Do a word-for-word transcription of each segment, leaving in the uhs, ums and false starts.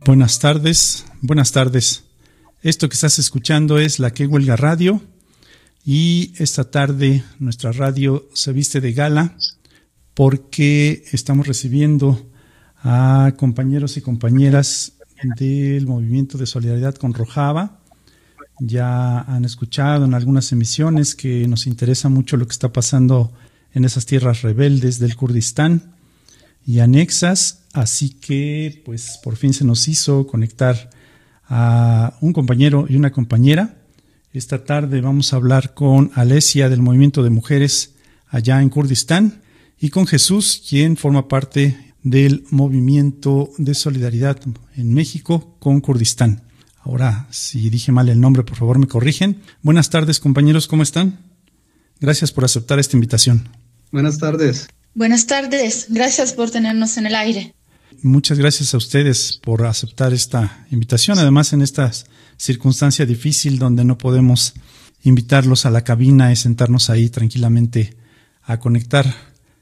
Buenas tardes, buenas tardes. Esto que estás escuchando es La Que Huelga Radio y esta tarde nuestra radio se viste de gala porque estamos recibiendo a compañeros y compañeras del Movimiento de Solidaridad con Rojava. Ya han escuchado en algunas emisiones que nos interesa mucho lo que está pasando en esas tierras rebeldes del Kurdistán y anexas, así que pues por fin se nos hizo conectar a un compañero y una compañera. Esta tarde vamos a hablar con Alesia del Movimiento de Mujeres allá en Kurdistán y con Jesús, quien forma parte del Movimiento de Solidaridad en México con Kurdistán. Ahora, si dije mal el nombre, por favor me corrigen. Buenas tardes, compañeros, ¿cómo están? Gracias por aceptar esta invitación. Buenas tardes. Buenas tardes, gracias por tenernos en el aire. Muchas gracias a ustedes por aceptar esta invitación, además en esta circunstancia difícil donde no podemos invitarlos a la cabina y sentarnos ahí tranquilamente a conectar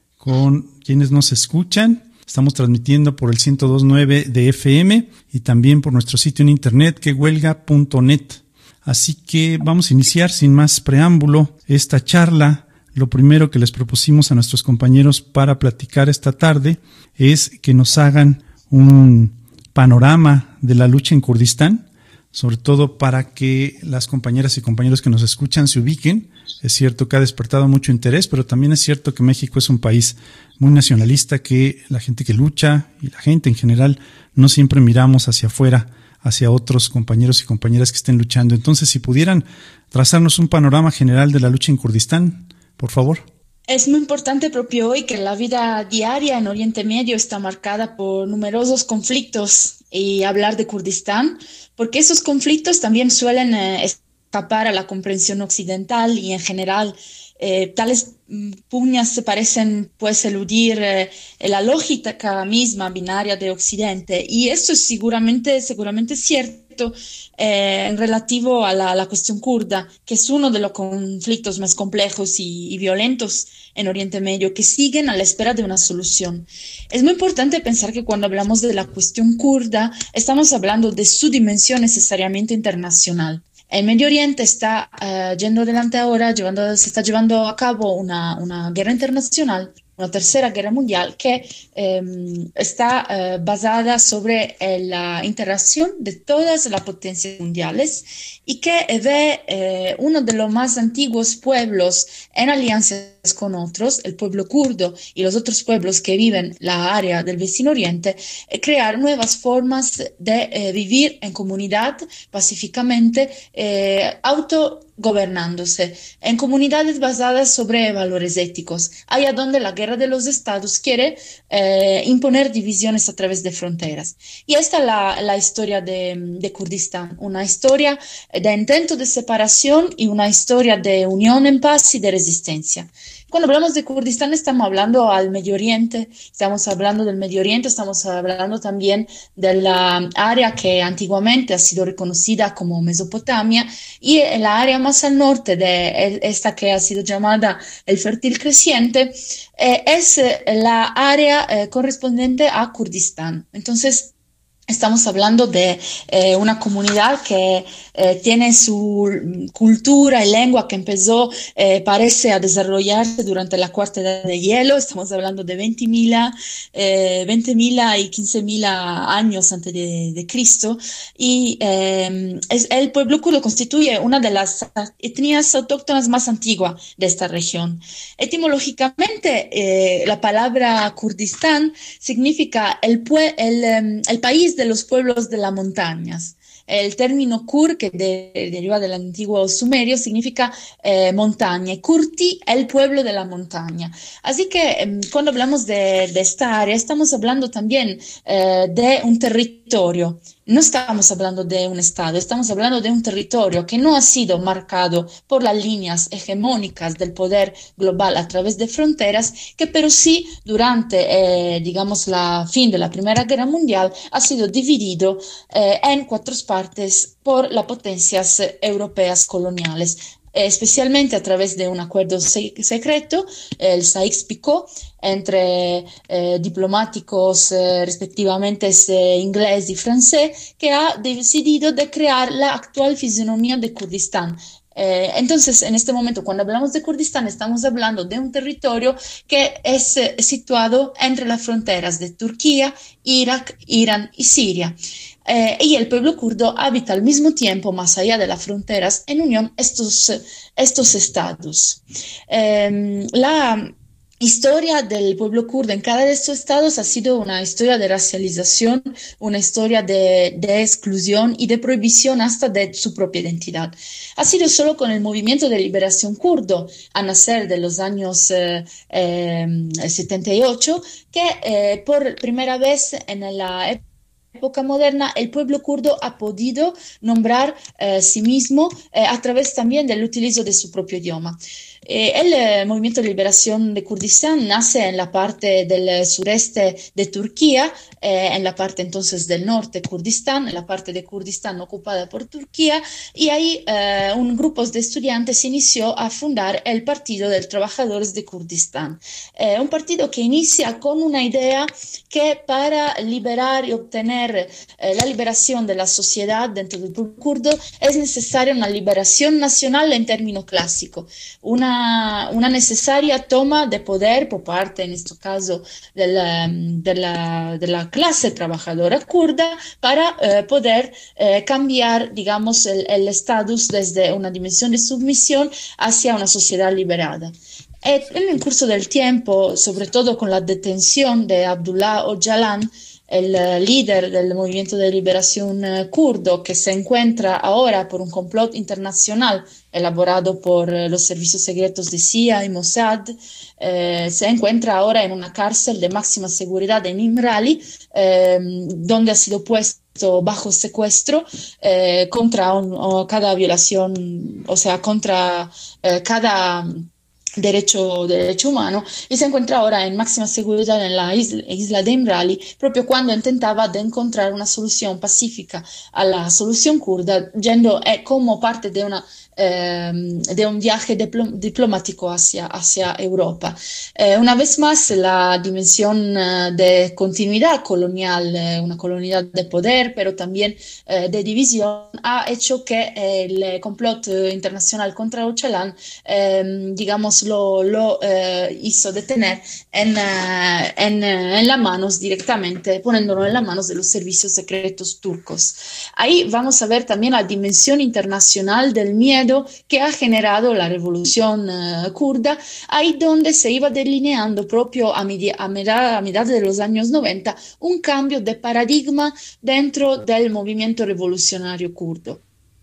con quienes nos escuchan. Estamos transmitiendo por el ciento dos punto nueve de F M y también por nuestro sitio en internet que huelga punto net. Así que vamos a iniciar sin más preámbulo esta charla. Lo primero que les propusimos a nuestros compañeros para platicar esta tarde es que nos hagan un panorama de la lucha en Kurdistán, sobre todo para que las compañeras y compañeros que nos escuchan se ubiquen. Es cierto que ha despertado mucho interés, pero también es cierto que México es un país muy nacionalista, que la gente que lucha y la gente en general no siempre miramos hacia afuera, hacia otros compañeros y compañeras que estén luchando. Entonces, si pudieran trazarnos un panorama general de la lucha en Kurdistán, por favor. Es muy importante propio hoy que la vida diaria en Oriente Medio está marcada por numerosos conflictos y hablar de Kurdistán, porque esos conflictos también suelen eh, escapar a la comprensión occidental y en general eh, tales pugnas se parecen pues eludir eh, la lógica misma binaria de Occidente, y eso es seguramente, seguramente cierto eh, en relativo a la, a la cuestión kurda, que es uno de los conflictos más complejos y, y violentos en Oriente Medio, que siguen a la espera de una solución. Es muy importante pensar que cuando hablamos de la cuestión kurda, estamos hablando de su dimensión necesariamente internacional. El Medio Oriente está uh, yendo adelante ahora, llevando, se está llevando a cabo una, una guerra internacional, una tercera guerra mundial que eh, está eh, basada sobre eh, la interacción de todas las potencias mundiales y que ve eh, uno de los más antiguos pueblos en alianzas con otros, el pueblo kurdo y los otros pueblos que viven en la área del vecino oriente, eh, crear nuevas formas de eh, vivir en comunidad pacíficamente, eh, autogobernándose, en comunidades basadas sobre valores éticos, allá donde la guerra de los estados quiere eh, imponer divisiones a través de fronteras. Y esta es la, la historia de, de Kurdistán, una historia de intento de separación y una historia de unión en paz y de resistencia. Cuando hablamos de Kurdistán estamos hablando al Medio Oriente, estamos hablando del Medio Oriente, estamos hablando también de la área que antiguamente ha sido reconocida como Mesopotamia y la área más al norte de esta que ha sido llamada el Fértil Creciente, eh, es la área eh, correspondiente a Kurdistán. Entonces, estamos hablando de eh, una comunidad que eh, tiene su cultura y lengua que empezó, eh, parece, a desarrollarse durante la cuarta edad de hielo. Estamos hablando de veinte mil eh, y quince mil años antes de, de Cristo. Y eh, es, el pueblo kurdo constituye una de las etnias autóctonas más antiguas de esta región. Etimológicamente, eh, la palabra Kurdistán significa el, pue el, el país de los pueblos de las montañas. El término Kur, que de, deriva del antiguo sumerio, significa eh, montaña, y Kurti, el pueblo de la montaña. Así que eh, cuando hablamos de, de esta área, estamos hablando también eh, de un territorio. No estamos hablando de un estado, estamos hablando de un territorio que no ha sido marcado por las líneas hegemónicas del poder global a través de fronteras, que pero sí durante, eh, digamos, la fin de la Primera Guerra Mundial ha sido dividido eh, en cuatro partes por las potencias europeas coloniales. especialmente a través de un acuerdo se secreto, el Sykes-Picot, entre eh, diplomáticos eh, respectivamente eh, inglés y francés, que ha decidido de crear la actual fisonomía de Kurdistán. Eh, entonces, en este momento, cuando hablamos de Kurdistán, estamos hablando de un territorio que es eh, situado entre las fronteras de Turquía, Irak, Irán y Siria. Eh, y el pueblo kurdo habita al mismo tiempo, más allá de las fronteras, en unión estos, estos estados. Eh, la historia del pueblo kurdo en cada de estos estados ha sido una historia de racialización, una historia de, de exclusión y de prohibición hasta de su propia identidad. Ha sido solo con el movimiento de liberación kurdo, a nacer de los años eh, eh, setenta y ocho, que eh, por primera vez en la época época moderna, el pueblo kurdo ha podido nombrar eh, sí mismo eh, a través también del utilizo de su propio idioma. Eh, el eh, movimiento de liberación de Kurdistán nace en la parte del sureste de Turquía, eh, en la parte entonces del norte de Kurdistán, en la parte de Kurdistán ocupada por Turquía, y ahí eh, un grupo de estudiantes inició a fundar el Partido de Trabajadores de Kurdistán, eh, un partido que inicia con una idea que para liberar y obtener eh, la liberación de la sociedad dentro del pueblo kurdo es necesaria una liberación nacional en término clásico, una, una necesaria toma de poder por parte, en este caso, de la, de la, de la clase trabajadora kurda para eh, poder eh, cambiar, digamos, el estatus desde una dimensión de submisión hacia una sociedad liberada. En el curso del tiempo, sobre todo con la detención de Abdullah Öcalan, el uh, líder del movimiento de liberación uh, kurdo, que se encuentra ahora por un complot internacional elaborado por uh, los servicios secretos de C I A y Mossad, eh, se encuentra ahora en una cárcel de máxima seguridad en Imrali, eh, donde ha sido puesto bajo secuestro eh, contra un, o cada violación, o sea, contra eh, cada Derecho, derecho humano, y se encuentra ahora en máxima seguridad en la isla, isla de Imrali, proprio cuando intentaba de encontrar una solución pacífica a la solución kurda, yendo eh, como parte de una eh, de un viaje diplomático hacia, hacia Europa. Eh, una vez más, la dimensión eh, de continuidad colonial, eh, una colonialidad de poder, pero también eh, de división, ha hecho que el complot internacional contra Öcalan, eh, digamos, lo, lo eh, hizo detener en, uh, en, uh, en las manos directamente, poniéndolo en las manos de los servicios secretos turcos. Ahí vamos a ver también la dimensión internacional del miedo que ha generado la revolución uh, kurda, ahí donde se iba delineando propio a, media, a, medida, a mediados de los años noventa un cambio de paradigma dentro del movimiento revolucionario kurdo.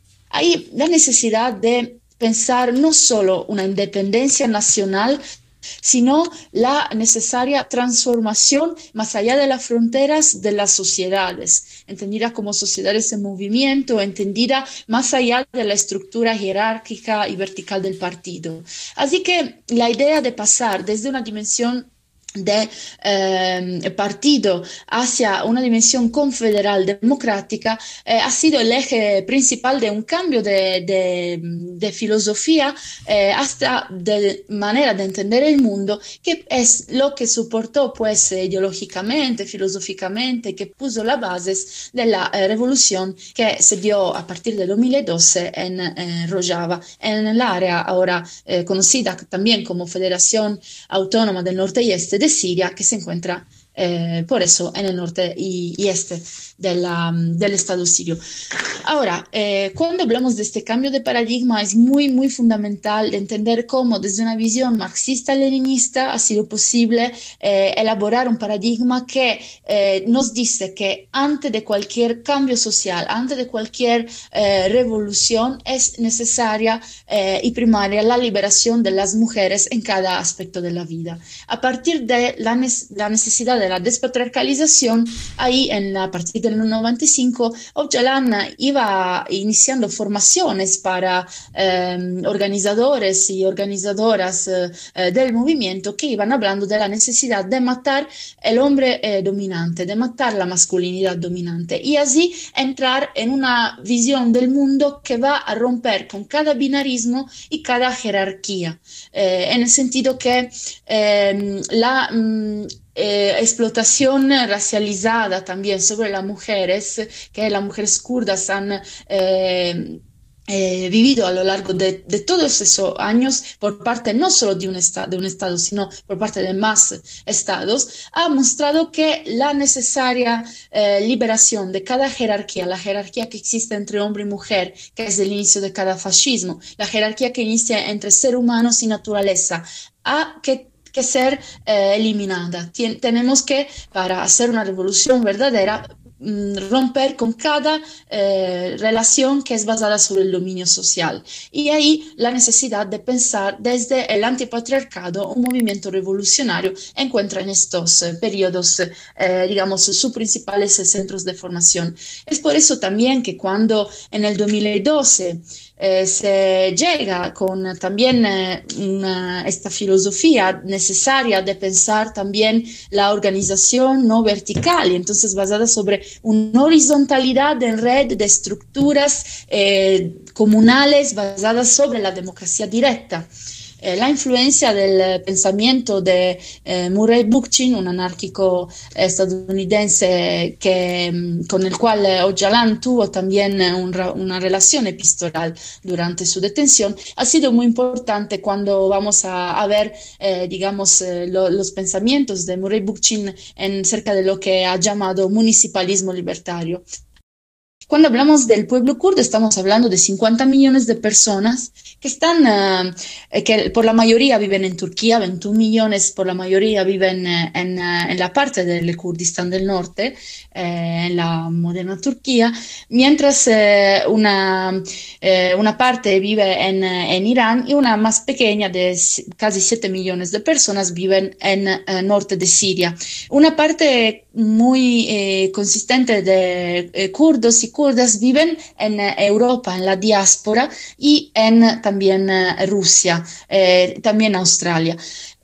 Hay la necesidad de pensar no solo una independencia nacional, sino la necesaria transformación más allá de las fronteras de las sociedades, entendida como sociedades en movimiento, entendida más allá de la estructura jerárquica y vertical del partido. Así que la idea de pasar desde una dimensión de eh, partido hacia una dimensión confederal democrática eh, ha sido el eje principal de un cambio de, de, de filosofía eh, hasta de manera de entender el mundo, que es lo que soportó pues ideológicamente, filosóficamente, que puso las bases de la eh, revolución que se dio a partir del dos mil doce en, en Rojava, en el área ahora eh, conocida también como Federación Autónoma del Norte y Este de Siria, que se encuentra eh, por eso en el norte y, y este de la, del Estado sirio. Ahora, eh, cuando hablamos de este cambio de paradigma, es muy, muy fundamental entender cómo desde una visión marxista-leninista ha sido posible eh, elaborar un paradigma que eh, nos dice que antes de cualquier cambio social, antes de cualquier eh, revolución, es necesaria eh, y primaria la liberación de las mujeres en cada aspecto de la vida. A partir de la, ne la necesidad de de la despatriarcalización, ahí en, a partir del noventa y cinco, Öcalan iba iniciando formaciones para eh, organizadores y organizadoras eh, del movimiento que iban hablando de la necesidad de matar el hombre eh, dominante, de matar la masculinidad dominante y así entrar en una visión del mundo que va a romper con cada binarismo y cada jerarquía, eh, en el sentido que eh, la mm, eh, explotación racializada también sobre las mujeres, que las mujeres kurdas han eh, eh, vivido a lo largo de, de todos esos años por parte no solo de un, esta, de un Estado, sino por parte de más Estados, ha mostrado que la necesaria eh, liberación de cada jerarquía, la jerarquía que existe entre hombre y mujer, que es el inicio de cada fascismo, la jerarquía que inicia entre ser humanos y naturaleza, ha que que ser eh, eliminada. Tien, tenemos que, para hacer una revolución verdadera, romper con cada eh, relación que es basada sobre el dominio social. Y ahí la necesidad de pensar desde el antipatriarcado un movimiento revolucionario encuentra en estos eh, periodos, eh, digamos, sus principales centros de formación. Es por eso también que cuando en el dos mil doce Eh, se llega con también eh, una, esta filosofía necesaria de pensar también la organización no vertical y entonces basada sobre una horizontalidad en red de estructuras eh, comunales basadas sobre la democracia directa. Eh, la influencia del pensamiento de eh, Murray Bookchin, un anárquico estadounidense que, con el cual Öcalan tuvo también un, una relación epistolar durante su detención, ha sido muy importante cuando vamos a, a ver, eh, digamos, eh, lo, los pensamientos de Murray Bookchin en cerca de lo que ha llamado municipalismo libertario. Cuando hablamos del pueblo kurdo, estamos hablando de cincuenta millones de personas que están, uh, que por la mayoría viven en Turquía, veintiún millones por la mayoría viven uh, en, uh, en la parte del Kurdistán del norte, eh, en la moderna Turquía, mientras eh, una, eh, una parte vive en, en Irán y una más pequeña de casi siete millones de personas viven en el norte de Siria. Una parte muy eh, consistente de eh, kurdos y kurdas viven en eh, Europa, en la diáspora y en también eh, Rusia, eh, también Australia.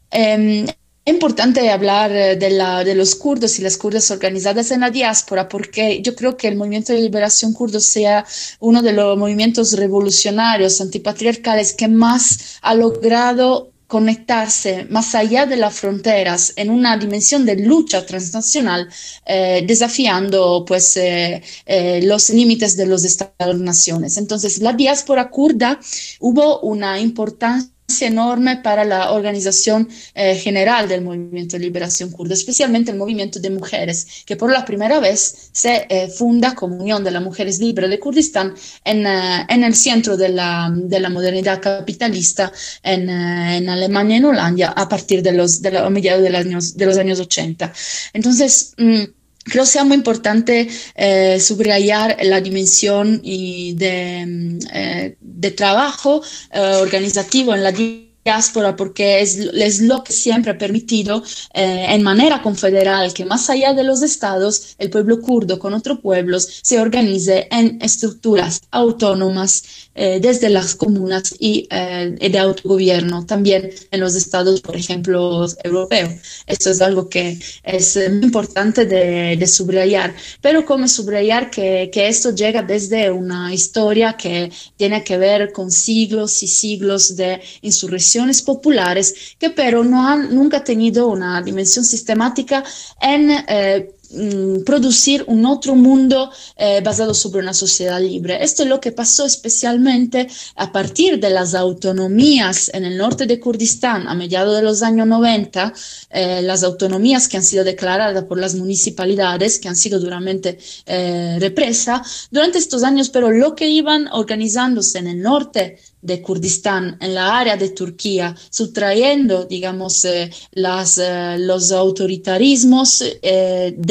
Eh, Es importante hablar de, la, de los kurdos y las kurdas organizadas en la diáspora porque yo creo que el movimiento de liberación kurdo sea uno de los movimientos revolucionarios antipatriarcales que más ha logrado conectarse más allá de las fronteras en una dimensión de lucha transnacional, eh, desafiando pues eh, eh, los límites de los Estados-naciones. Entonces, la diáspora kurda hubo una importancia enorme para la organización eh, general del movimiento de liberación kurda, especialmente el movimiento de mujeres, que por la primera vez se eh, funda como Unión de las Mujeres Libres de Kurdistán en, uh, en el centro de la, de la modernidad capitalista en, uh, en Alemania y en Holanda a partir de los, de la, a mediados de los años, de los años ochenta. Entonces, mm, creo que sea muy importante eh, subrayar la dimensión y de, eh, de trabajo eh, organizativo en la diáspora porque es, es lo que siempre ha permitido eh, en manera confederal que más allá de los estados el pueblo kurdo con otros pueblos se organice en estructuras autónomas eh, desde las comunas y eh, de autogobierno también en los estados, por ejemplo, europeos. Esto es algo que es muy importante de, de subrayar, pero como subrayar que, que esto llega desde una historia que tiene que ver con siglos y siglos de insurrecciones populares que pero no han nunca tenido una dimensión sistemática en eh, producir un otro mundo eh, basado sobre una sociedad libre. Esto es lo que pasó especialmente a partir de las autonomías en el norte de Kurdistán a mediados de los años noventa, eh, las autonomías que han sido declaradas por las municipalidades, que han sido duramente eh, represas. Durante estos años, pero lo que iban organizándose en el norte de Kurdistán, en la área de Turquía, sustrayendo, digamos, eh, las, eh, los autoritarismos eh, de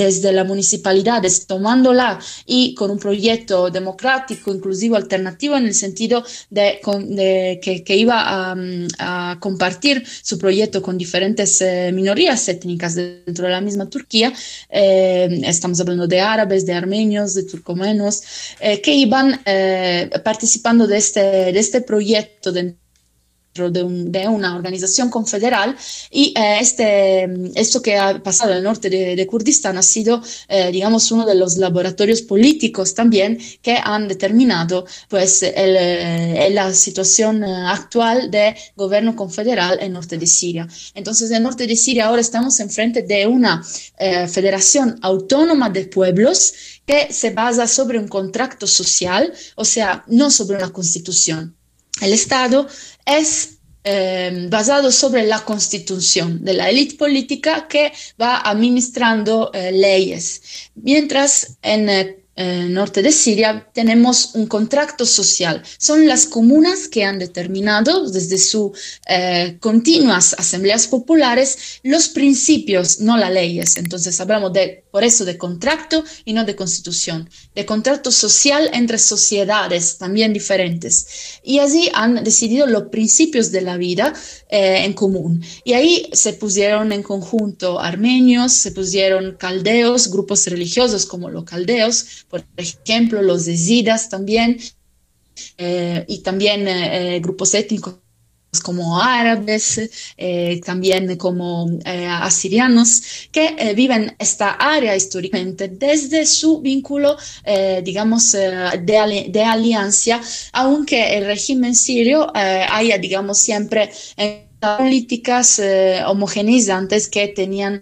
desde la municipalidades, tomándola y con un proyecto democrático, inclusivo, alternativo, en el sentido de, de que, que iba a, a compartir su proyecto con diferentes eh, minorías étnicas dentro de la misma Turquía. Eh, estamos hablando de árabes, de armenios, de turcomenos, eh, que iban eh, participando de este, de este proyecto de De, un, de una organización confederal y eh, este, esto que ha pasado en el norte de, de Kurdistán ha sido, eh, digamos, uno de los laboratorios políticos también que han determinado pues, el, el, la situación actual de gobierno confederal en el norte de Siria. Entonces, en el norte de Siria ahora estamos enfrente de una eh, federación autónoma de pueblos que se basa sobre un contrato social, o sea, no sobre una constitución. El Estado es eh, basado sobre la constitución de la élite política que va administrando eh, leyes, mientras en el eh, norte de Siria tenemos un contrato social. Son las comunas que han determinado desde sus eh, continuas asambleas populares los principios, no las leyes. Entonces hablamos de, por eso de contrato y no de constitución, de contrato social entre sociedades también diferentes. Y así han decidido los principios de la vida eh, en común. Y ahí se pusieron en conjunto armenios, se pusieron caldeos, grupos religiosos como los caldeos, por ejemplo, los yezidíes también, eh, y también eh, grupos étnicos como árabes, eh, también como eh, asirianos, que eh, viven esta área históricamente desde su vínculo, eh, digamos, eh, de, ali de alianza, aunque el régimen sirio eh, haya, digamos, siempre eh, políticas eh, homogeneizantes que tenían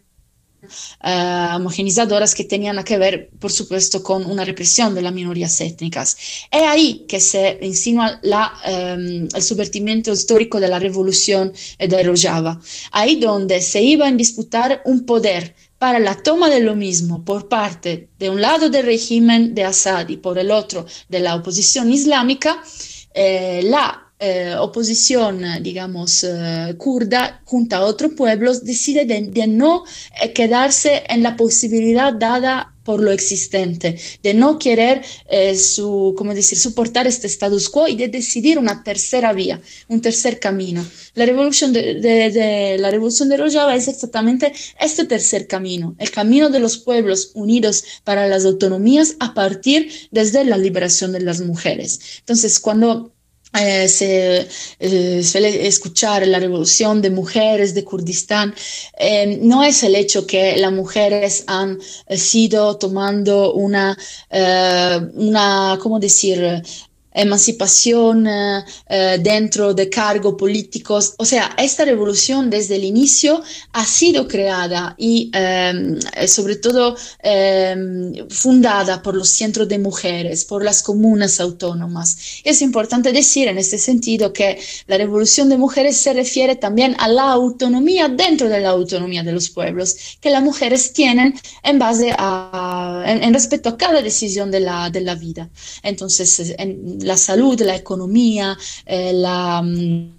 Uh, homogenizadoras que tenían que ver, por supuesto, con una represión de las minorías étnicas. Es ahí que se insinúa la, um, el subvertimiento histórico de la revolución de Rojava, ahí donde se iba a disputar un poder para la toma de lo mismo por parte de un lado del régimen de Assad y por el otro de la oposición islámica. eh, la Eh, oposición, digamos, eh, kurda, junto a otros pueblos, decide de, de no eh, quedarse en la posibilidad dada por lo existente, de no querer eh, su, ¿cómo decir, soportar este status quo y de decidir una tercera vía, un tercer camino. La revolución de, de, de, la revolución de Rojava es exactamente este tercer camino, el camino de los pueblos unidos para las autonomías a partir desde la liberación de las mujeres. Entonces, cuando Eh, se eh, suele escuchar la revolución de mujeres de Kurdistán, eh, no es el hecho que las mujeres han eh, sido tomando una, eh, una, ¿cómo decir?, emancipación eh, eh, dentro de cargos políticos. O sea, esta revolución desde el inicio ha sido creada y eh, sobre todo eh, fundada por los centros de mujeres, por las comunas autónomas. Es importante decir en este sentido que la revolución de mujeres se refiere también a la autonomía dentro de la autonomía de los pueblos, que las mujeres tienen en base a, en, en respecto a cada decisión de la, de la vida. Entonces, en, la salud, la economía, eh, la um,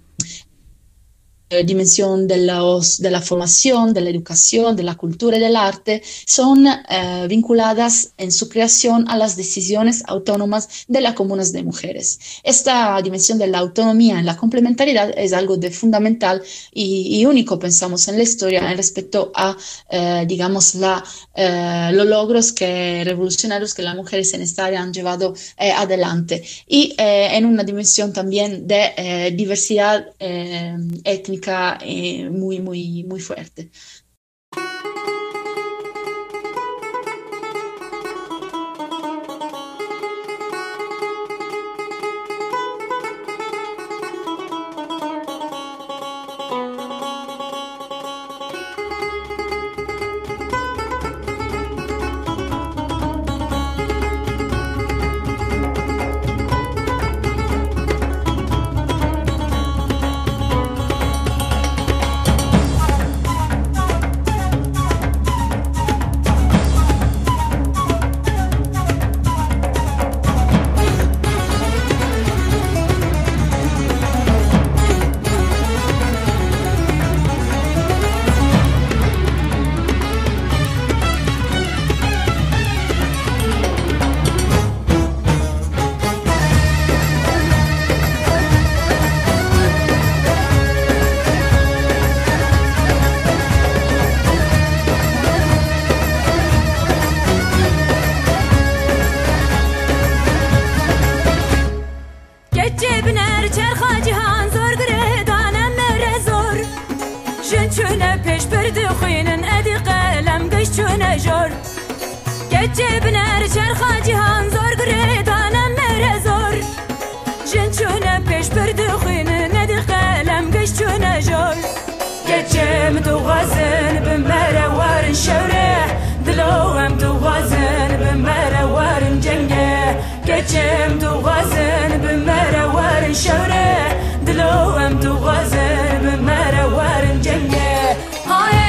dimensión de, los, de la formación, de la educación, de la cultura y del arte, son eh, vinculadas en su creación a las decisiones autónomas de las comunas de mujeres. Esta dimensión de la autonomía en la complementariedad es algo de fundamental y, y único, pensamos, en la historia en respecto a, eh, digamos, la, eh, los logros que, revolucionarios que las mujeres en esta área han llevado eh, adelante. Y eh, en una dimensión también de eh, diversidad eh, étnica Eh, muy, muy, muy fuerte. گچه بنر چرخا جهان زور گریدانم مره زور جن چونه پیش بردخینه ندی قلم گش چونه جور گچه متوازن بمره وارن شوره دلوهم توازن بمره وارن جنگه گچه متوازن بمره وارن شوره دلوهم توازن بمره وارن جنگه های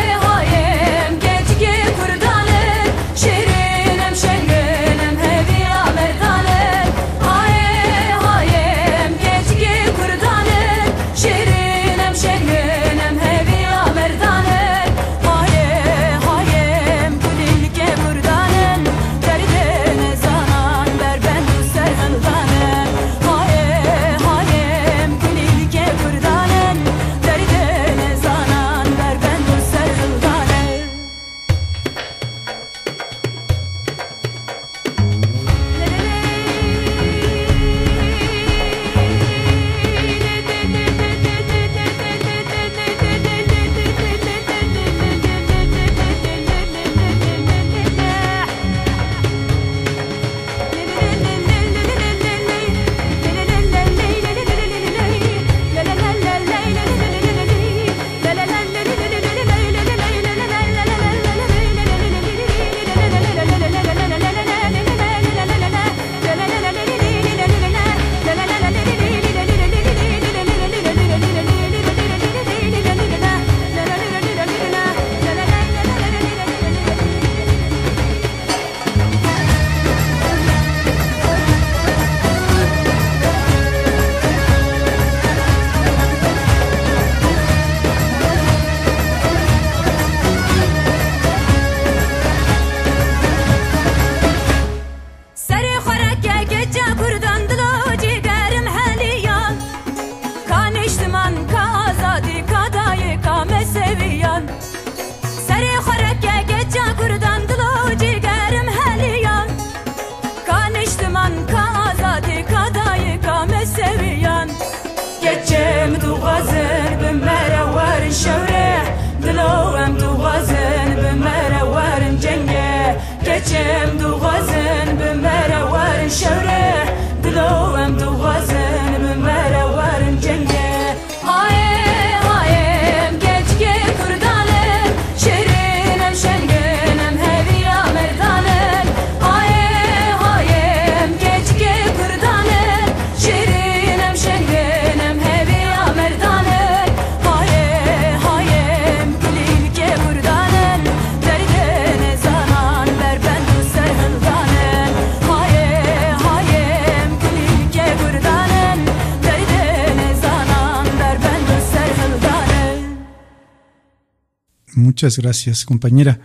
Muchas gracias, compañera.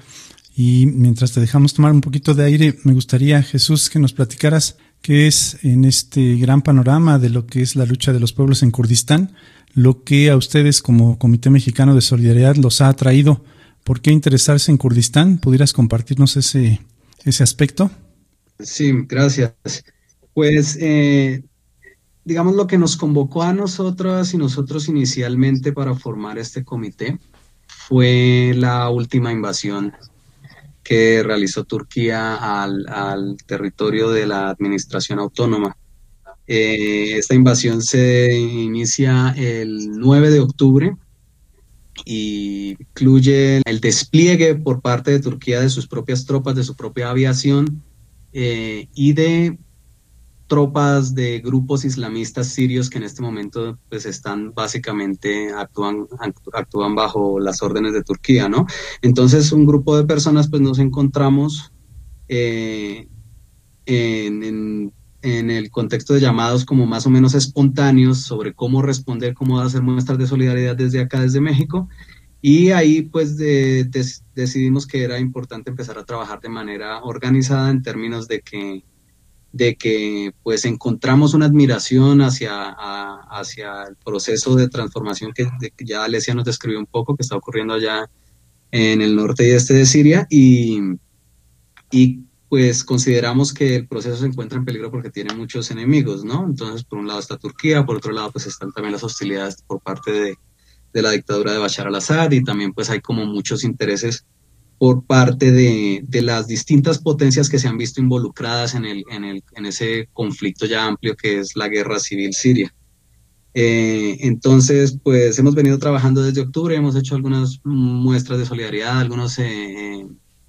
Y mientras te dejamos tomar un poquito de aire, me gustaría, Jesús, que nos platicaras qué es en este gran panorama de lo que es la lucha de los pueblos en Kurdistán, lo que a ustedes como Comité Mexicano de Solidaridad los ha atraído. ¿Por qué interesarse en Kurdistán? ¿Pudieras compartirnos ese, ese aspecto? Sí, gracias. Pues, eh, digamos, lo que nos convocó a nosotras y nosotros inicialmente para formar este comité fue la última invasión que realizó Turquía al, al territorio de la administración autónoma. Eh, esta invasión se inicia el nueve de octubre y incluye el despliegue por parte de Turquía de sus propias tropas, de su propia aviación eh, y de tropas de grupos islamistas sirios que en este momento pues están básicamente actúan actúan bajo las órdenes de Turquía, ¿no? Entonces un grupo de personas pues nos encontramos eh, en, en, en el contexto de llamados como más o menos espontáneos sobre cómo responder, cómo hacer muestras de solidaridad desde acá, desde México, y ahí pues de, de, decidimos que era importante empezar a trabajar de manera organizada en términos de que de que pues encontramos una admiración hacia, a, hacia el proceso de transformación que, de, que ya Alesia nos describió un poco, que está ocurriendo allá en el norte y este de Siria, y, y pues consideramos que el proceso se encuentra en peligro porque tiene muchos enemigos, ¿no? Entonces, por un lado está Turquía, por otro lado pues están también las hostilidades por parte de, de la dictadura de Bashar al-Assad, y también pues hay como muchos intereses por parte de, de las distintas potencias que se han visto involucradas en, el, en, el, en ese conflicto ya amplio que es la guerra civil siria. Eh, entonces, pues hemos venido trabajando desde octubre, hemos hecho algunas muestras de solidaridad, algunos, eh,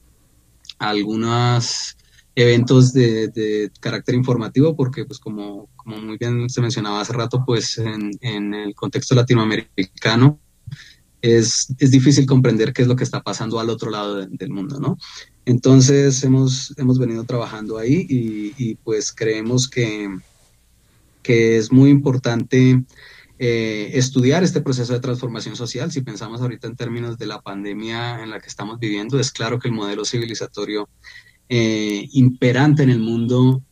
algunos eventos de, de carácter informativo, porque pues como, como muy bien se mencionaba hace rato, pues en, en el contexto latinoamericano es, es difícil comprender qué es lo que está pasando al otro lado de, del mundo, ¿no? Entonces hemos, hemos venido trabajando ahí y, y pues creemos que que es muy importante eh, estudiar este proceso de transformación social. Si pensamos ahorita en términos de la pandemia en la que estamos viviendo, es claro que el modelo civilizatorio eh, imperante en el mundo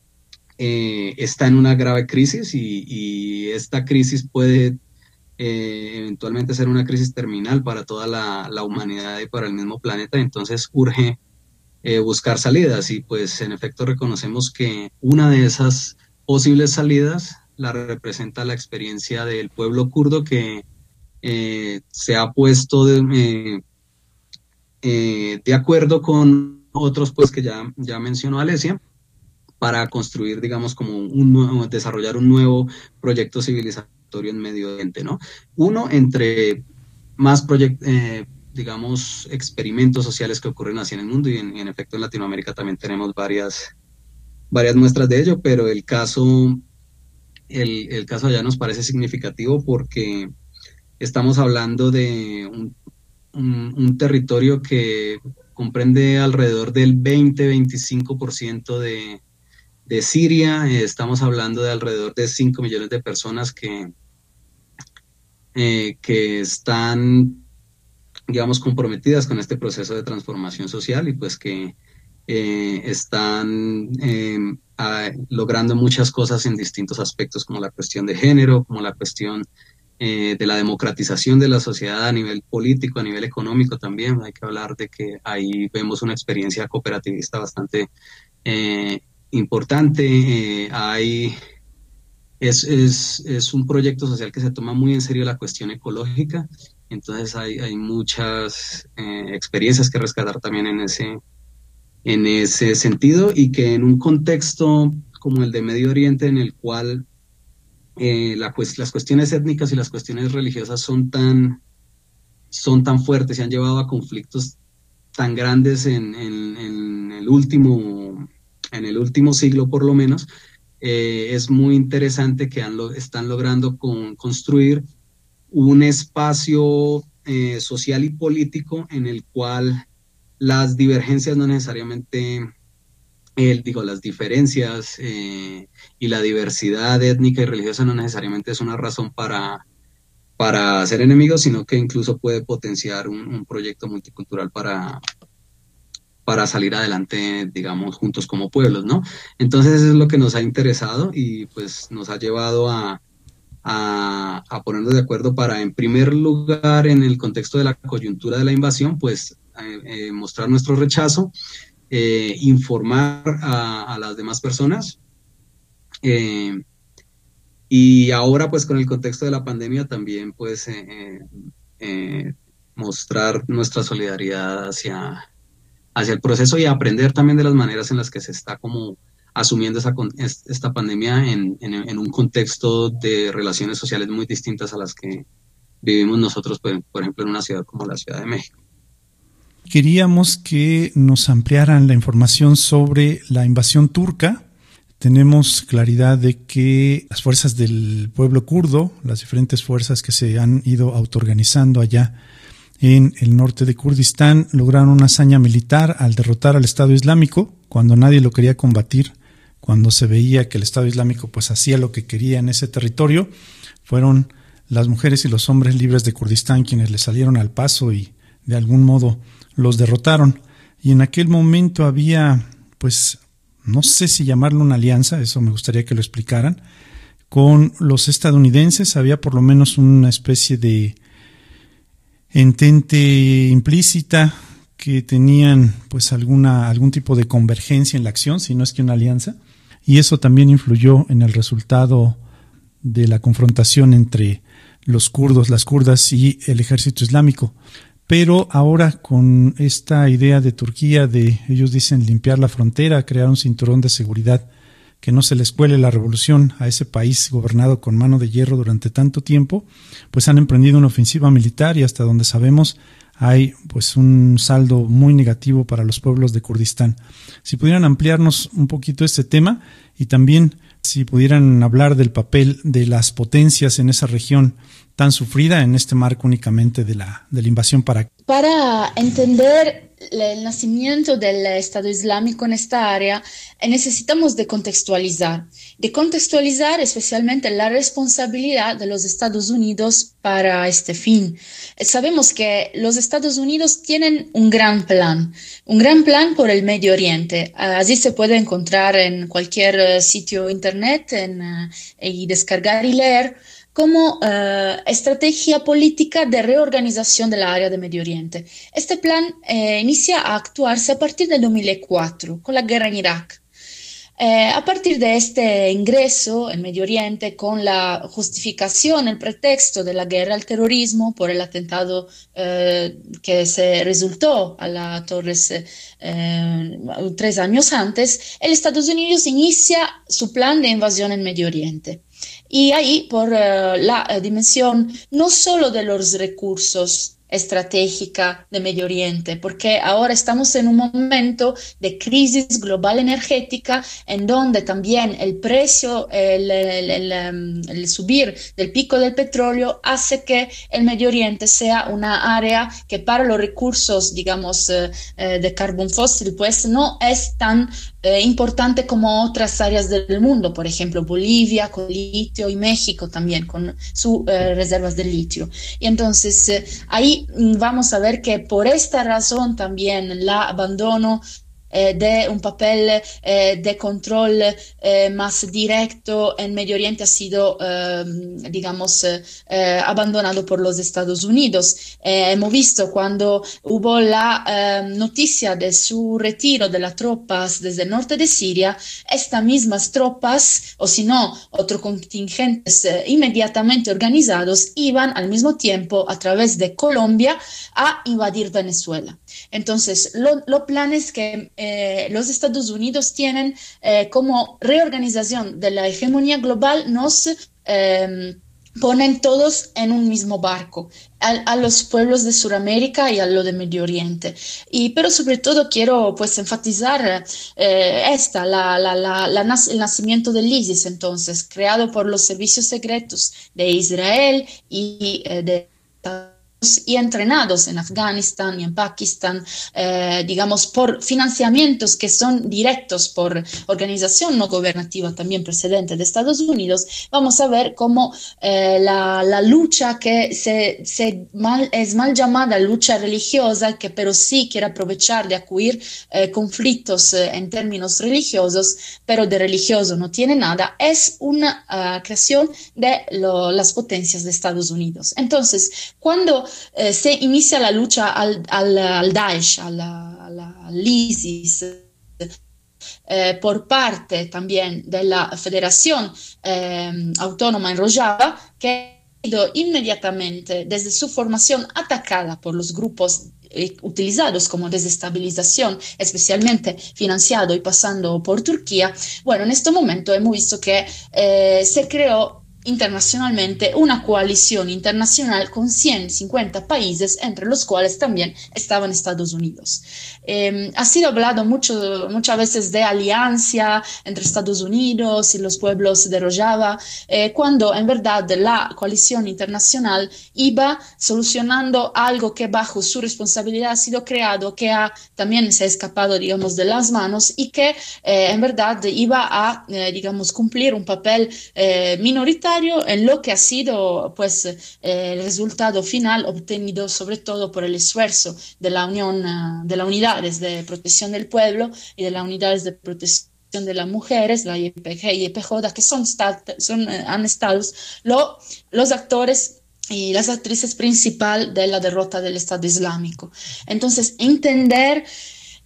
eh, está en una grave crisis y, y esta crisis puede eh, eventualmente ser una crisis terminal para toda la, la humanidad y para el mismo planeta. Entonces urge eh, buscar salidas y pues en efecto reconocemos que una de esas posibles salidas la representa la experiencia del pueblo kurdo que eh, se ha puesto de, eh, eh, de acuerdo con otros pues que ya, ya mencionó Alesia para construir digamos como un nuevo, desarrollar un nuevo proyecto civilizatorio en Medio Oriente, ¿no? Uno entre más proyectos eh, digamos experimentos sociales que ocurren así en el mundo y en, y en efecto en Latinoamérica también tenemos varias varias muestras de ello, pero el caso, el, el caso allá nos parece significativo porque estamos hablando de un, un, un territorio que comprende alrededor del veinte a veinticinco por ciento de, de Siria, estamos hablando de alrededor de cinco millones de personas que, eh, que están, digamos, comprometidas con este proceso de transformación social y pues que Eh, están eh, a, logrando muchas cosas en distintos aspectos como la cuestión de género, como la cuestión eh, de la democratización de la sociedad a nivel político, a nivel económico también. Hay que hablar de que ahí vemos una experiencia cooperativista bastante eh, importante. Eh, hay, es, es, es un proyecto social que se toma muy en serio la cuestión ecológica, entonces hay, hay muchas eh, experiencias que rescatar también en ese en ese sentido y que en un contexto como el de Medio Oriente en el cual eh, la, las cuestiones étnicas y las cuestiones religiosas son tan, son tan fuertes y han llevado a conflictos tan grandes en, en, en, el, último, en el último siglo por lo menos, eh, es muy interesante que han, lo, están logrando con, construir un espacio eh, social y político en el cual las divergencias no necesariamente, eh, digo, las diferencias eh, y la diversidad étnica y religiosa no necesariamente es una razón para, para ser enemigos, sino que incluso puede potenciar un, un proyecto multicultural para, para salir adelante, digamos, juntos como pueblos, ¿no? Entonces eso es lo que nos ha interesado y pues nos ha llevado a, a, a ponernos de acuerdo para, en primer lugar, en el contexto de la coyuntura de la invasión, pues Eh, eh, mostrar nuestro rechazo, eh, informar a, a las demás personas eh, y ahora pues con el contexto de la pandemia también pues eh, eh, mostrar nuestra solidaridad hacia, hacia el proceso y aprender también de las maneras en las que se está como asumiendo esa, esta pandemia en, en, en un contexto de relaciones sociales muy distintas a las que vivimos nosotros, por, por ejemplo, en una ciudad como la Ciudad de México. Queríamos que nos ampliaran la información sobre la invasión turca. Tenemos claridad de que las fuerzas del pueblo kurdo, las diferentes fuerzas que se han ido autoorganizando allá en el norte de Kurdistán, lograron una hazaña militar al derrotar al Estado Islámico cuando nadie lo quería combatir, cuando se veía que el Estado Islámico pues hacía lo que quería en ese territorio. Fueron las mujeres y los hombres libres de Kurdistán quienes le salieron al paso y de algún modo los derrotaron. Y en aquel momento había, pues, no sé si llamarlo una alianza, eso me gustaría que lo explicaran, con los estadounidenses. Había por lo menos una especie de entente implícita que tenían pues alguna algún tipo de convergencia en la acción, si no es que una alianza, y eso también influyó en el resultado de la confrontación entre los kurdos, las kurdas y el ejército islámico. pero ahora con esta idea de Turquía de, ellos dicen, limpiar la frontera, crear un cinturón de seguridad, que no se les cuele la revolución a ese país gobernado con mano de hierro durante tanto tiempo, pues han emprendido una ofensiva militar y hasta donde sabemos hay pues un saldo muy negativo para los pueblos de Kurdistán. Si pudieran ampliarnos un poquito este tema y también si pudieran hablar del papel de las potencias en esa región tan sufrida en este marco únicamente de la, de la invasión para... Para entender el nacimiento del Estado Islámico en esta área, necesitamos de contextualizar, de contextualizar especialmente la responsabilidad de los Estados Unidos para este fin. Sabemos que los Estados Unidos tienen un gran plan, un gran plan por el Medio Oriente. Así se puede encontrar en cualquier sitio internet en, y descargar y leer como uh, estrategia política de reorganización de la área de Medio Oriente. Este plan eh, inicia a actuarse a partir del dos mil cuatro, con la guerra en Irak. Eh, a partir de este ingreso en Medio Oriente, con la justificación, el pretexto de la guerra al terrorismo por el atentado eh, que se resultó a las Torres eh, tres años antes, el Estados Unidos inicia su plan de invasión en Medio Oriente. Y ahí, por uh, la uh, dimensión no solo de los recursos estratégica de Medio Oriente, porque ahora estamos en un momento de crisis global energética en donde también el precio, el, el, el, el subir del pico del petróleo hace que el Medio Oriente sea una área que para los recursos, digamos, eh, de carbón fósil, pues no es tan eh, importante como otras áreas del mundo, por ejemplo, Bolivia con litio y México también con sus eh, reservas de litio. Y entonces eh, ahí vamos a ver que por esta razón también el abandono eh, de un papel eh, de control eh, más directo en Medio Oriente ha sido, eh, digamos, eh, abandonado por los Estados Unidos. Eh, hemos visto cuando hubo la eh, noticia de su retiro de las tropas desde el norte de Siria, estas mismas tropas, o si no, otros contingentes eh, inmediatamente organizados, iban al mismo tiempo a través de Colombia a invadir Venezuela. Entonces, lo, los planes que eh, los Estados Unidos tienen eh, como reorganización de la hegemonía global nos eh, ponen todos en un mismo barco, a, a los pueblos de Sudamérica y a lo de Medio Oriente. Y, pero sobre todo quiero pues enfatizar eh, esta, la, la, la, la, el nacimiento del ISIS, entonces, creado por los servicios secretos de Israel y eh, de y entrenados en Afganistán y en Pakistán, eh, digamos, por financiamientos que son directos por organización no gobernativa también precedente de Estados Unidos, vamos a ver cómo eh, la, la lucha que se, se mal, es mal llamada lucha religiosa, que pero sí quiere aprovechar de acudir eh, conflictos eh, en términos religiosos, pero de religioso no tiene nada, es una uh, creación de lo, las potencias de Estados Unidos. Entonces, cuando Eh, se inicia la lucha al, al, al Daesh, al, al, al ISIS, eh, por parte también de la Federación eh, Autónoma en Rojava, que ha sido inmediatamente desde su formación atacada por los grupos eh, utilizados como desestabilización, especialmente financiado y pasando por Turquía. Bueno, en este momento hemos visto que eh, se creó internacionalmente una coalición internacional con ciento cincuenta países, entre los cuales también estaban Estados Unidos. Eh, ha sido hablado mucho, muchas veces de alianza entre Estados Unidos y los pueblos de Rojava, eh, cuando en verdad la coalición internacional iba solucionando algo que bajo su responsabilidad ha sido creado, que ha, también se ha escapado, digamos, de las manos y que eh, en verdad iba a, eh, digamos, cumplir un papel eh, minoritario en lo que ha sido pues eh, el resultado final obtenido sobre todo por el esfuerzo de la Unión, uh, de las unidades de protección del pueblo y de las unidades de protección de las mujeres, la I P G y I P J, que son, son, uh, han estado lo, los actores y las actrices principales de la derrota del Estado Islámico. Entonces, entender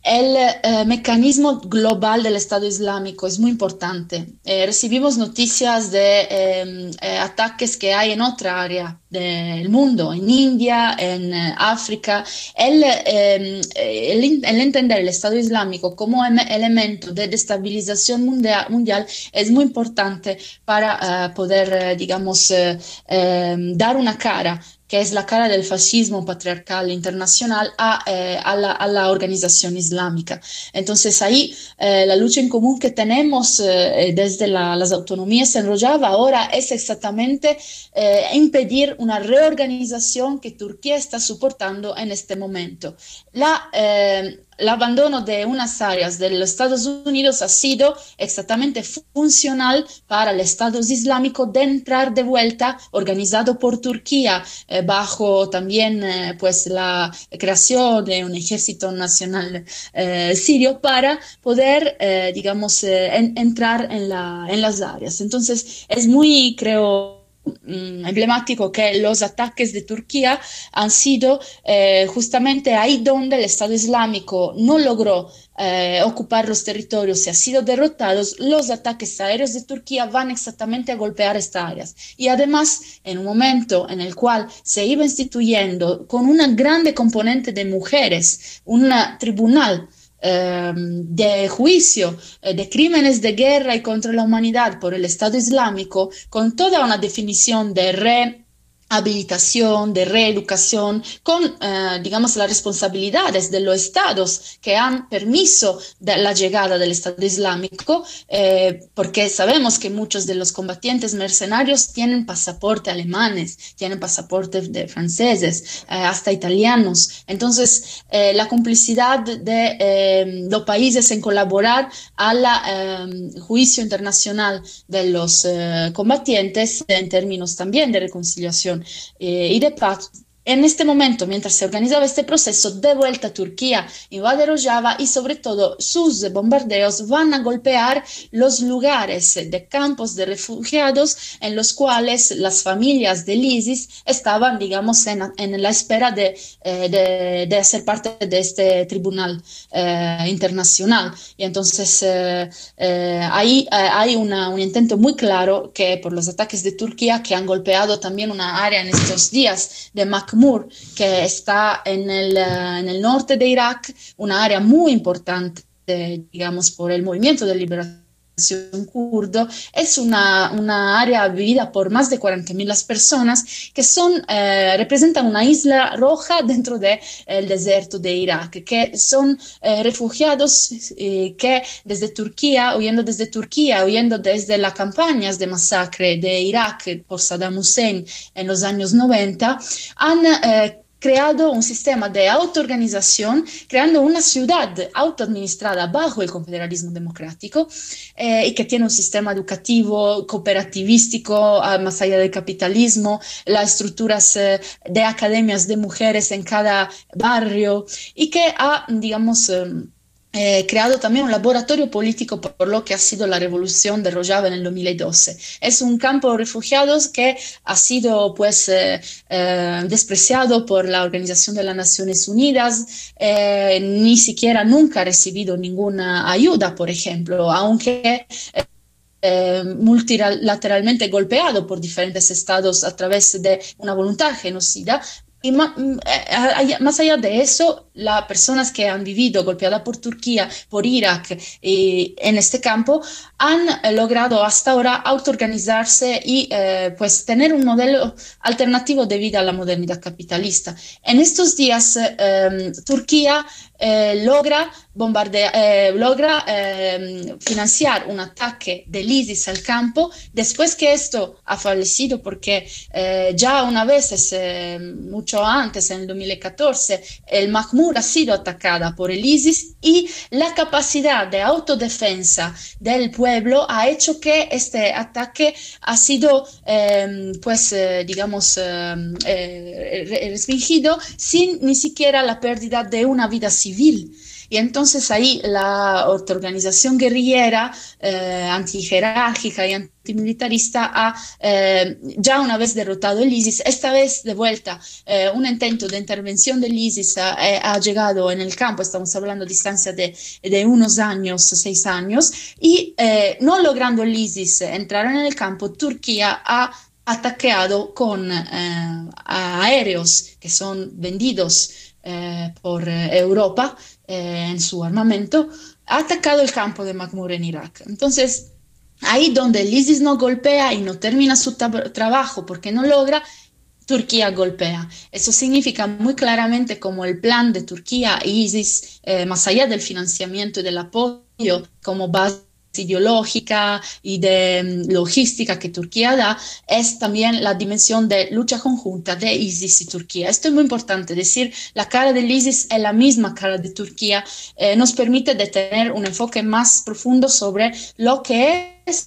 El eh, mecanismo global del Estado Islámico es muy importante. Eh, recibimos noticias de eh, eh, ataques que hay en otra área del mundo, en India, en eh, África. El, eh, el, el entender el Estado Islámico como em elemento de destabilización mundial, mundial es muy importante para uh, poder, uh, digamos, uh, um, dar una cara, que es la cara del fascismo patriarcal internacional, a, eh, a, la, a la organización islámica. Entonces ahí eh, la lucha en común que tenemos eh, desde la, las autonomías en Rojava ahora es exactamente eh, impedir una reorganización que Turquía está soportando en este momento. La, eh, el abandono de unas áreas de los Estados Unidos ha sido exactamente funcional para el Estado Islámico de entrar de vuelta, organizado por Turquía, eh, bajo también eh, pues la creación de un ejército nacional eh, sirio para poder, eh, digamos, eh, en, entrar en, la, en las áreas. Entonces es muy, creo, emblemático que los ataques de Turquía han sido eh, justamente ahí donde el Estado Islámico no logró eh, ocupar los territorios y ha sido derrotados. Los ataques aéreos de Turquía van exactamente a golpear estas áreas, y además en un momento en el cual se iba instituyendo con una grande componente de mujeres un tribunal de juicio de crímenes de guerra y contra la humanidad por el Estado Islámico, con toda una definición de rehabilitación, de reeducación, con, eh, digamos, las responsabilidades de los estados que han permiso de la llegada del Estado Islámico, eh, porque sabemos que muchos de los combatientes mercenarios tienen pasaporte alemanes, tienen pasaporte de franceses, eh, hasta italianos. Entonces, eh, la complicidad de eh, los países en colaborar al eh, juicio internacional de los eh, combatientes en términos también de reconciliación Eh, y de paz. En este momento, mientras se organizaba este proceso, de vuelta Turquía invade Rojava y sobre todo sus bombardeos van a golpear los lugares de campos de refugiados en los cuales las familias del ISIS estaban, digamos, en, en la espera de, eh, de, de ser parte de este tribunal eh, internacional. Y entonces eh, eh, ahí eh, hay una, un intento muy claro que por los ataques de Turquía, que han golpeado también una área en estos días de Mac que está en el, uh, en el norte de Irak, una área muy importante, digamos, por el movimiento de liberación kurdo. Es una, una área vivida por más de cuarenta mil personas que son, eh, representan una isla roja dentro del de, desierto de Irak, que son eh, refugiados eh, que desde Turquía, huyendo desde Turquía, huyendo desde las campañas de masacre de Irak por Saddam Hussein en los años noventa, han eh, creado un sistema de autoorganización, creando una ciudad autoadministrada bajo el confederalismo democrático eh, y que tiene un sistema educativo, cooperativístico, eh, más allá del capitalismo, las estructuras eh, de academias de mujeres en cada barrio, y que ha, digamos, eh, Eh, creado también un laboratorio político por lo que ha sido la revolución de Rojava en el dos mil doce. Es un campo de refugiados que ha sido pues eh, eh, despreciado por la Organización de las Naciones Unidas, eh, ni siquiera nunca ha recibido ninguna ayuda, por ejemplo, aunque eh, Eh, multilateralmente golpeado por diferentes estados a través de una voluntad genocida. Y más, más allá de eso, las personas que han vivido golpeadas por Turquía, por Irak, y en este campo, han logrado hasta ahora autoorganizarse y eh, pues tener un modelo alternativo de vida a la modernidad capitalista. En estos días, eh, Turquía eh, logra bombardear, eh, logra eh, financiar un ataque del ISIS al campo, después que esto ha fallecido, porque eh, ya una vez, es, eh, mucho antes, en el dos mil catorce, el Mahmur ha sido atacada por el ISIS, y la capacidad de autodefensa del pueblo ha hecho que este ataque ha sido, eh, pues, eh, digamos, eh, eh, restringido sin ni siquiera la pérdida de una vida civil. Y entonces ahí la otra organización guerrillera, eh, antijerárquica y antimilitarista, ha eh, ya una vez derrotado el ISIS, esta vez de vuelta, eh, un intento de intervención del ISIS ha, ha llegado en el campo, estamos hablando de distancia de, de unos años, seis años, y eh, no logrando el ISIS entrar en el campo, Turquía ha atacado con eh, aéreos que son vendidos eh, por eh, Europa eh, en su armamento, ha atacado el campo de Makmur en Irak. Entonces, ahí donde el ISIS no golpea y no termina su trabajo porque no logra, Turquía golpea. Eso significa muy claramente como el plan de Turquía e ISIS, eh, más allá del financiamiento y del apoyo como base ideológica y de logística que Turquía da, es también la dimensión de lucha conjunta de ISIS y Turquía. Esto es muy importante, decir, la cara del ISIS es la misma cara de Turquía, eh, nos permite de tener un enfoque más profundo sobre lo que es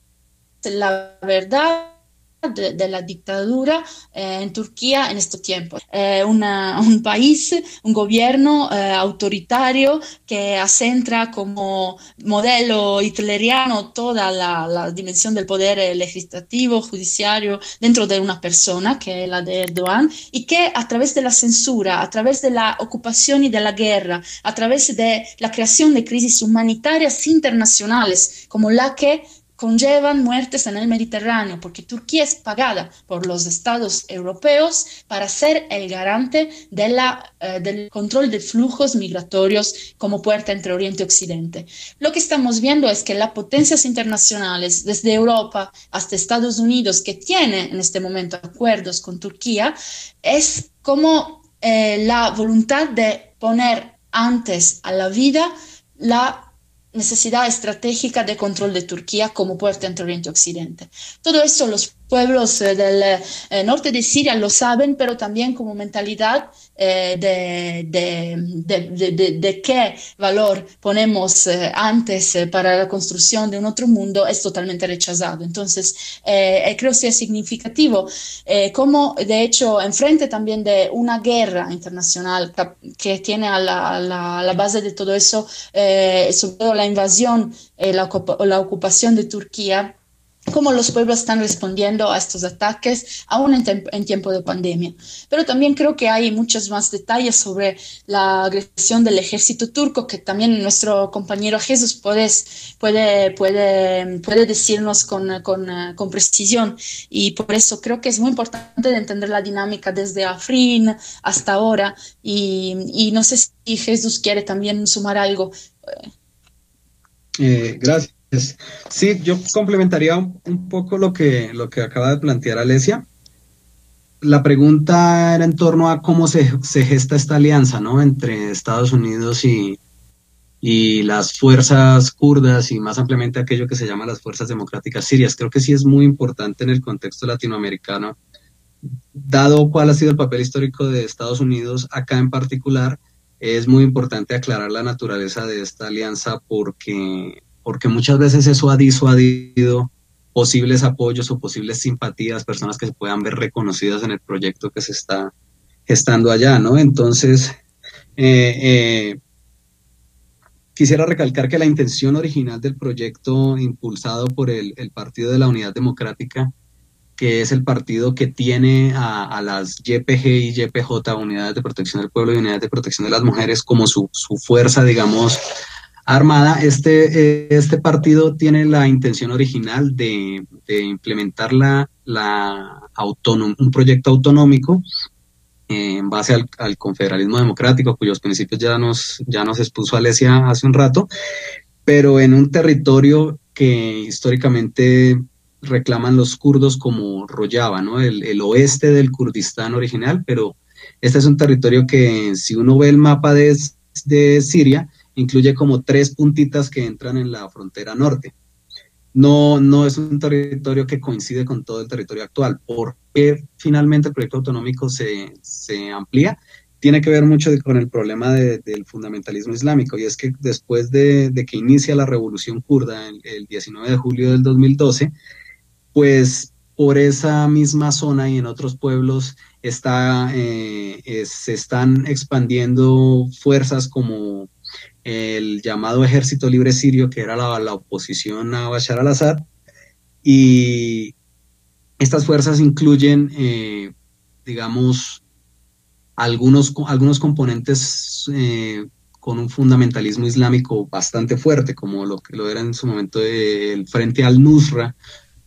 la verdad De, de la dictadura eh, en Turquía en estos tiempos. Eh, una, un país, un gobierno eh, autoritario que acentra como modelo hitleriano toda la, la dimensión del poder legislativo, judiciario, dentro de una persona, que es la de Erdogan, y que a través de la censura, a través de la ocupación y de la guerra, a través de la creación de crisis humanitarias internacionales, como la que conllevan muertes en el Mediterráneo, porque Turquía es pagada por los estados europeos para ser el garante de la, uh, del control de flujos migratorios como puerta entre Oriente y Occidente. Lo que estamos viendo es que las potencias internacionales, desde Europa hasta Estados Unidos, que tienen en este momento acuerdos con Turquía, es como eh, la voluntad de poner antes a la vida la necesidad estratégica de control de Turquía como puerta entre Oriente y Occidente. Todo esto los pueblos eh, del eh, norte de Siria lo saben, pero también como mentalidad eh, de, de, de, de, de, de qué valor ponemos eh, antes eh, para la construcción de un otro mundo es totalmente rechazado. Entonces, eh, creo que es significativo eh, como, de hecho, enfrente también de una guerra internacional que tiene a la, a la, a la base de todo eso, eh, sobre todo la invasión, eh, la, la ocupación de Turquía, cómo los pueblos están respondiendo a estos ataques, aún en, en tiempo de pandemia. Pero también creo que hay muchos más detalles sobre la agresión del ejército turco, que también nuestro compañero Jesús puede, puede, puede, puede decirnos con, con, con precisión. Y por eso creo que es muy importante de entender la dinámica desde Afrin hasta ahora. Y, y no sé si Jesús quiere también sumar algo. Eh, gracias. Sí, yo complementaría un, un poco lo que, lo que acaba de plantear Alesia. La pregunta era en torno a cómo se, se gesta esta alianza, ¿no?, entre Estados Unidos y, y las fuerzas kurdas y más ampliamente aquello que se llama las fuerzas democráticas sirias. Creo que sí es muy importante en el contexto latinoamericano, dado cuál ha sido el papel histórico de Estados Unidos acá en particular. Es muy importante aclarar la naturaleza de esta alianza porque... porque muchas veces eso ha disuadido posibles apoyos o posibles simpatías, personas que se puedan ver reconocidas en el proyecto que se está gestando allá, ¿no? Entonces, eh, eh, quisiera recalcar que la intención original del proyecto impulsado por el, el Partido de la Unidad Democrática, que es el partido que tiene a, a las Y P G y Y P J, Unidades de Protección del Pueblo y Unidades de Protección de las Mujeres, como su, su fuerza, digamos, armada, este, este partido tiene la intención original de, de implementar la, la autónom, un proyecto autonómico eh, en base al, al confederalismo democrático, cuyos principios ya nos, ya nos expuso Alesia hace un rato, pero en un territorio que históricamente reclaman los kurdos como Rojava, ¿no?, el, el oeste del Kurdistán original, pero este es un territorio que, si uno ve el mapa de, de Siria, incluye como tres puntitas que entran en la frontera norte. No, no es un territorio que coincide con todo el territorio actual. ¿Por qué finalmente el proyecto autonómico se, se amplía? Tiene que ver mucho con el problema de, del fundamentalismo islámico, y es que después de, de que inicia la revolución kurda el, el diecinueve de julio del dos mil doce, pues por esa misma zona y en otros pueblos está, eh, es, se están expandiendo fuerzas como el llamado Ejército Libre Sirio, que era la, la oposición a Bashar al-Assad, y estas fuerzas incluyen, eh, digamos, algunos, algunos componentes eh, con un fundamentalismo islámico bastante fuerte, como lo que lo era en su momento el Frente al-Nusra,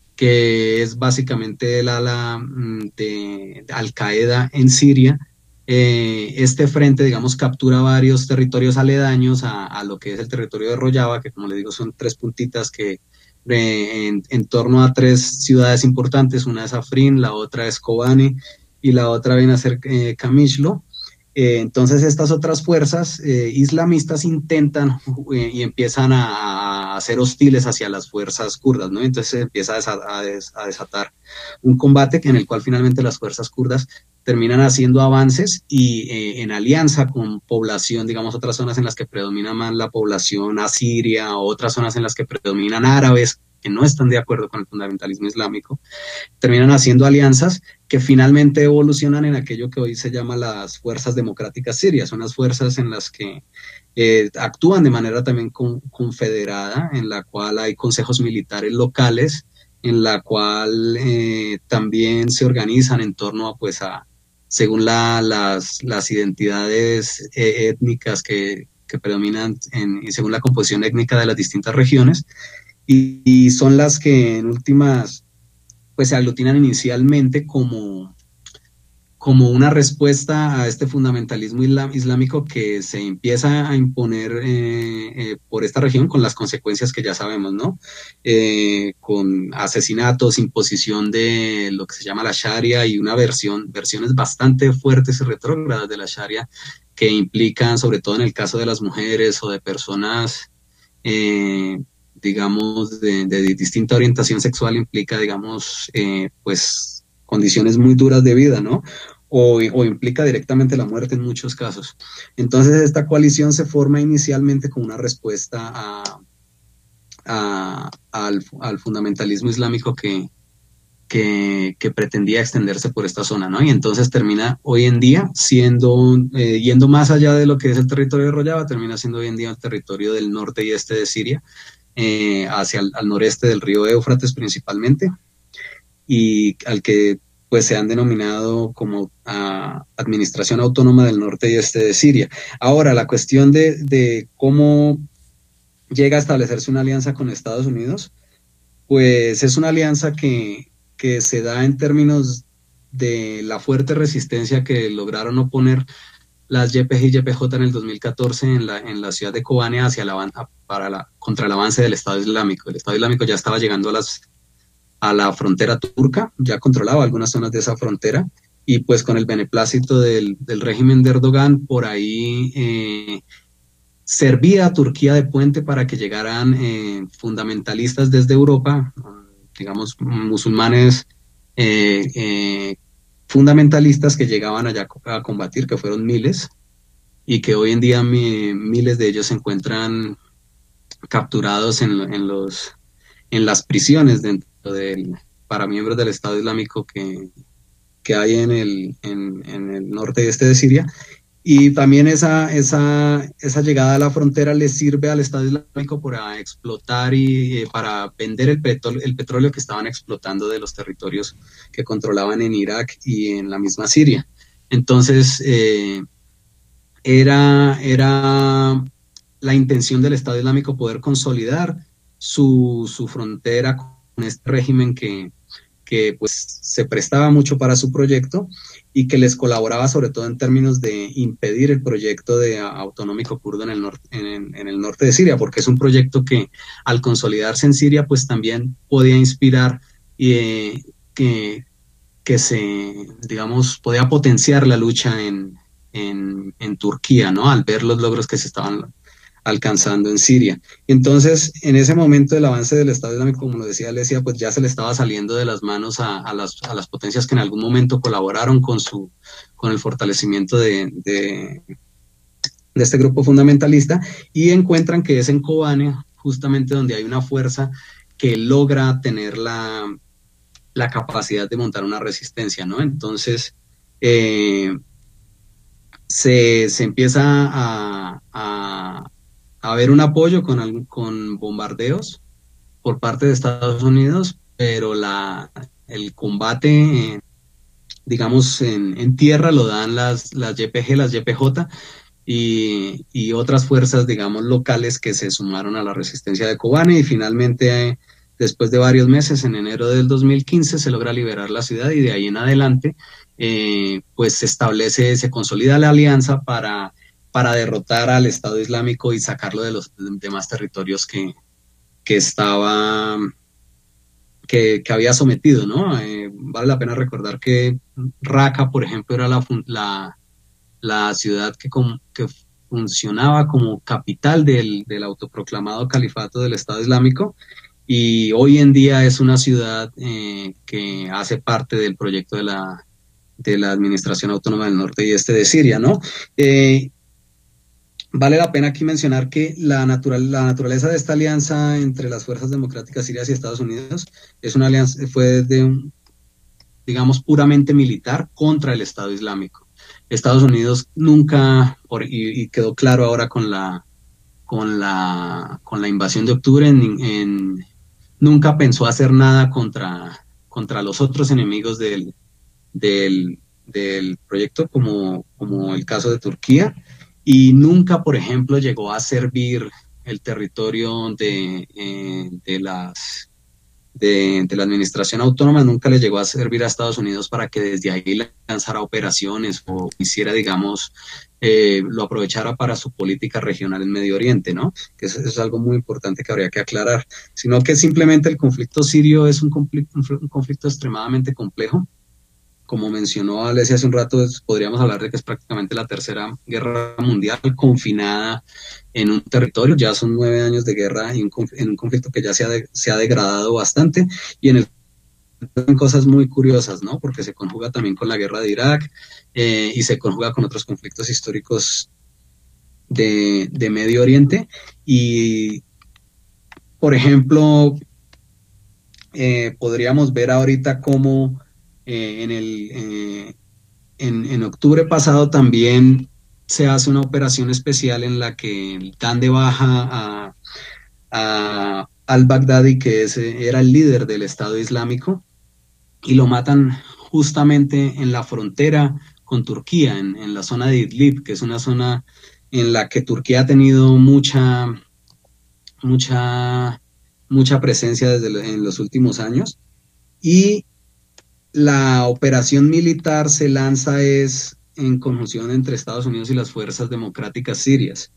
que es básicamente el ala de, de Al-Qaeda en Siria. Eh, este frente, digamos, captura varios territorios aledaños a, a lo que es el territorio de Rojava, que como les digo son tres puntitas que eh, en, en torno a tres ciudades importantes, una es Afrin, la otra es Kobani y la otra viene a ser eh, Kamishlo. Eh, entonces estas otras fuerzas eh, islamistas intentan eh, y empiezan a, a ser hostiles hacia las fuerzas kurdas, ¿no? Entonces se empieza a, desa a, des a desatar un combate en el cual finalmente las fuerzas kurdas terminan haciendo avances y eh, en alianza con población, digamos, otras zonas en las que predomina más la población asiria, otras zonas en las que predominan árabes, que no están de acuerdo con el fundamentalismo islámico, terminan haciendo alianzas que finalmente evolucionan en aquello que hoy se llama las fuerzas democráticas sirias. Son las fuerzas en las que eh, actúan de manera también con, confederada, en la cual hay consejos militares locales, en la cual eh, también se organizan en torno a, pues, a según la, las, las identidades eh, étnicas que, que predominan en, y según la composición étnica de las distintas regiones. Y, y son las que en últimas pues se aglutinan inicialmente como, como una respuesta a este fundamentalismo islámico que se empieza a imponer eh, eh, por esta región con las consecuencias que ya sabemos, ¿no? Eh, con asesinatos, imposición de lo que se llama la Sharia y una versión, versiones bastante fuertes y retrógradas de la Sharia que implican, sobre todo en el caso de las mujeres o de personas eh, digamos, de, de distinta orientación sexual, implica, digamos, eh, pues, condiciones muy duras de vida, ¿no? O, o implica directamente la muerte en muchos casos. Entonces, esta coalición se forma inicialmente como una respuesta a, a, al, al fundamentalismo islámico que, que, que pretendía extenderse por esta zona, ¿no? Y entonces termina hoy en día siendo, eh, yendo más allá de lo que es el territorio de Rojava, termina siendo hoy en día el territorio del norte y este de Siria, Eh, hacia el al noreste del río Éufrates principalmente, y al que pues se han denominado como uh, Administración Autónoma del Norte y Este de Siria. Ahora, la cuestión de, de cómo llega a establecerse una alianza con Estados Unidos, pues es una alianza que, que se da en términos de la fuerte resistencia que lograron oponer las Y P G y Y P J en el dos mil catorce en la, en la ciudad de Kobane hacia la, para la, contra el avance del Estado Islámico. El Estado Islámico ya estaba llegando a, las, a la frontera turca, ya controlaba algunas zonas de esa frontera, y pues con el beneplácito del, del régimen de Erdogan, por ahí eh, servía a Turquía de puente para que llegaran eh, fundamentalistas desde Europa, digamos musulmanes eh, eh, fundamentalistas que llegaban allá a combatir, que fueron miles, y que hoy en día mi, miles de ellos se encuentran capturados en, en, los, en las prisiones dentro del, para miembros del Estado Islámico que, que hay en el, en, en el norte y este de Siria. Y también esa, esa, esa llegada a la frontera le sirve al Estado Islámico para explotar y eh, para vender el petróleo, el petróleo que estaban explotando de los territorios que controlaban en Irak y en la misma Siria. Entonces, eh, era, era la intención del Estado Islámico poder consolidar su, su frontera con este régimen que, que pues, se prestaba mucho para su proyecto y que les colaboraba sobre todo en términos de impedir el proyecto de autonómico kurdo en el, norte, en, en el norte de Siria, porque es un proyecto que al consolidarse en Siria pues también podía inspirar y eh, que, que se, digamos, podía potenciar la lucha en, en, en Turquía, ¿no? Al ver los logros que se estaban alcanzando en Siria. Entonces, en ese momento del avance del Estado Islámico, como lo decía Alesia, pues ya se le estaba saliendo de las manos a, a, las, a las potencias que en algún momento colaboraron con, su, con el fortalecimiento de, de, de este grupo fundamentalista, y encuentran que es en Kobane justamente donde hay una fuerza que logra tener la, la capacidad de montar una resistencia, ¿no? Entonces, eh, se, se empieza a, a haber un apoyo con, con bombardeos por parte de Estados Unidos, pero la, el combate, eh, digamos, en, en tierra lo dan las, las Y P G, las Y P J y, y otras fuerzas, digamos, locales que se sumaron a la resistencia de Kobane, y finalmente, eh, después de varios meses, en enero del dos mil quince, se logra liberar la ciudad, y de ahí en adelante, eh, pues se establece, se consolida la alianza para, para derrotar al Estado Islámico y sacarlo de los demás territorios que, que estaba, que, que había sometido, ¿no? Eh, vale la pena recordar que Raqqa, por ejemplo, era la, la, la ciudad que, com, que funcionaba como capital del, del autoproclamado califato del Estado Islámico, y hoy en día es una ciudad eh, que hace parte del proyecto de la, de la Administración Autónoma del Norte y Este de Siria, ¿no? Eh, Vale la pena aquí mencionar que la, natural, la naturaleza de esta alianza entre las fuerzas democráticas sirias y Estados Unidos es una alianza, fue de un, digamos, puramente militar contra el Estado Islámico. Estados Unidos nunca, por, y, y quedó claro ahora con la, con la, con la invasión de octubre, en, en, nunca pensó hacer nada contra, contra los otros enemigos del, del, del proyecto, como, como el caso de Turquía. Y nunca, por ejemplo, llegó a servir el territorio de, eh, de, las, de, de la administración autónoma, nunca le llegó a servir a Estados Unidos para que desde ahí lanzara operaciones o hiciera, digamos, eh, lo aprovechara para su política regional en Medio Oriente, ¿no? Que eso, eso es algo muy importante que habría que aclarar. Sino que simplemente el conflicto sirio es un conflicto, un conflicto extremadamente complejo. Como mencionó Alesia hace un rato, podríamos hablar de que es prácticamente la tercera guerra mundial confinada en un territorio. Ya son nueve años de guerra en un conflicto que ya se ha, de, se ha degradado bastante, y en el en cosas muy curiosas, ¿no? Porque se conjuga también con la guerra de Irak eh, y se conjuga con otros conflictos históricos de, de Medio Oriente. Y, por ejemplo, eh, podríamos ver ahorita cómo Eh, en, el, eh, en, en octubre pasado también se hace una operación especial en la que dan de baja a, a al-Baghdadi, que es, era el líder del Estado Islámico, y lo matan justamente en la frontera con Turquía, en, en la zona de Idlib, que es una zona en la que Turquía ha tenido mucha, mucha, mucha presencia desde lo, en los últimos años. Y la operación militar se lanza es en conjunción entre Estados Unidos y las fuerzas democráticas sirias.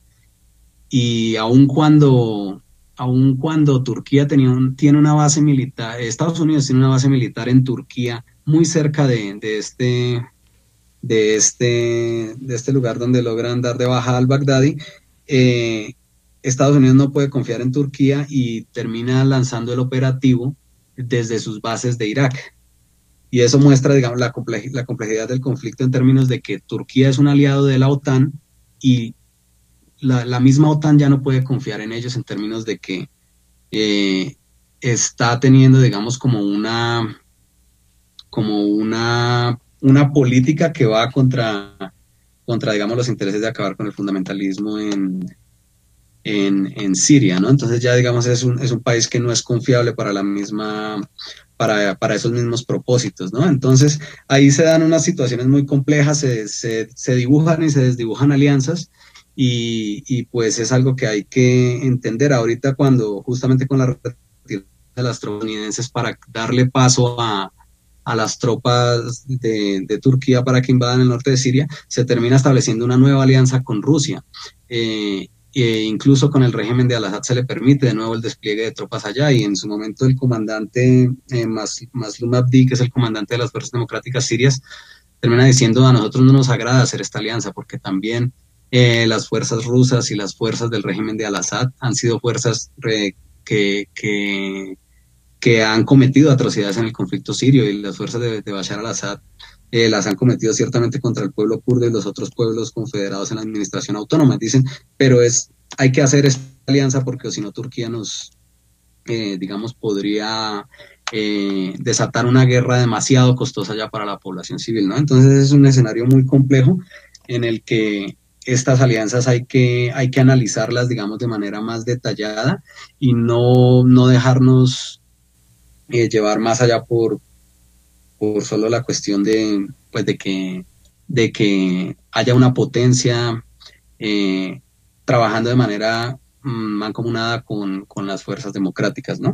Y aun cuando, aun cuando Turquía tenía un, tiene una base militar, Estados Unidos tiene una base militar en Turquía, muy cerca de, de, este, de, este, de este lugar donde logran dar de baja al Baghdadi, eh, Estados Unidos no puede confiar en Turquía y termina lanzando el operativo desde sus bases de Irak. Y eso muestra, digamos, la, comple la complejidad del conflicto en términos de que Turquía es un aliado de la OTAN y la, la misma OTAN ya no puede confiar en ellos en términos de que eh, está teniendo, digamos, como una, como una, una política que va contra, contra, digamos, los intereses de acabar con el fundamentalismo en, en, en Siria, ¿no? Entonces ya, digamos, es un, es un país que no es confiable para la misma... Para, para esos mismos propósitos, ¿no? Entonces, ahí se dan unas situaciones muy complejas, se, se, se dibujan y se desdibujan alianzas, y, y pues es algo que hay que entender ahorita cuando justamente con la retirada de las tropas estadounidenses para darle paso a, a las tropas de, de Turquía para que invadan el norte de Siria, se termina estableciendo una nueva alianza con Rusia. Eh, E incluso con el régimen de Al-Assad se le permite de nuevo el despliegue de tropas allá, y en su momento el comandante eh, Maslum Abdi, que es el comandante de las fuerzas democráticas sirias, termina diciendo: a nosotros no nos agrada hacer esta alianza porque también eh, las fuerzas rusas y las fuerzas del régimen de Al-Assad han sido fuerzas re, que, que, que han cometido atrocidades en el conflicto sirio, y las fuerzas de, de Bashar al-Assad Eh, las han cometido ciertamente contra el pueblo kurdo y los otros pueblos confederados en la administración autónoma. Dicen, pero es hay que hacer esta alianza porque si no Turquía nos, eh, digamos, podría eh, desatar una guerra demasiado costosa ya para la población civil, ¿no? Entonces es un escenario muy complejo en el que estas alianzas hay que, hay que analizarlas, digamos, de manera más detallada y no, no dejarnos eh, llevar más allá por, por solo la cuestión de, pues, de que, de que haya una potencia eh, trabajando de manera mmm, mancomunada con, con las fuerzas democráticas, ¿no?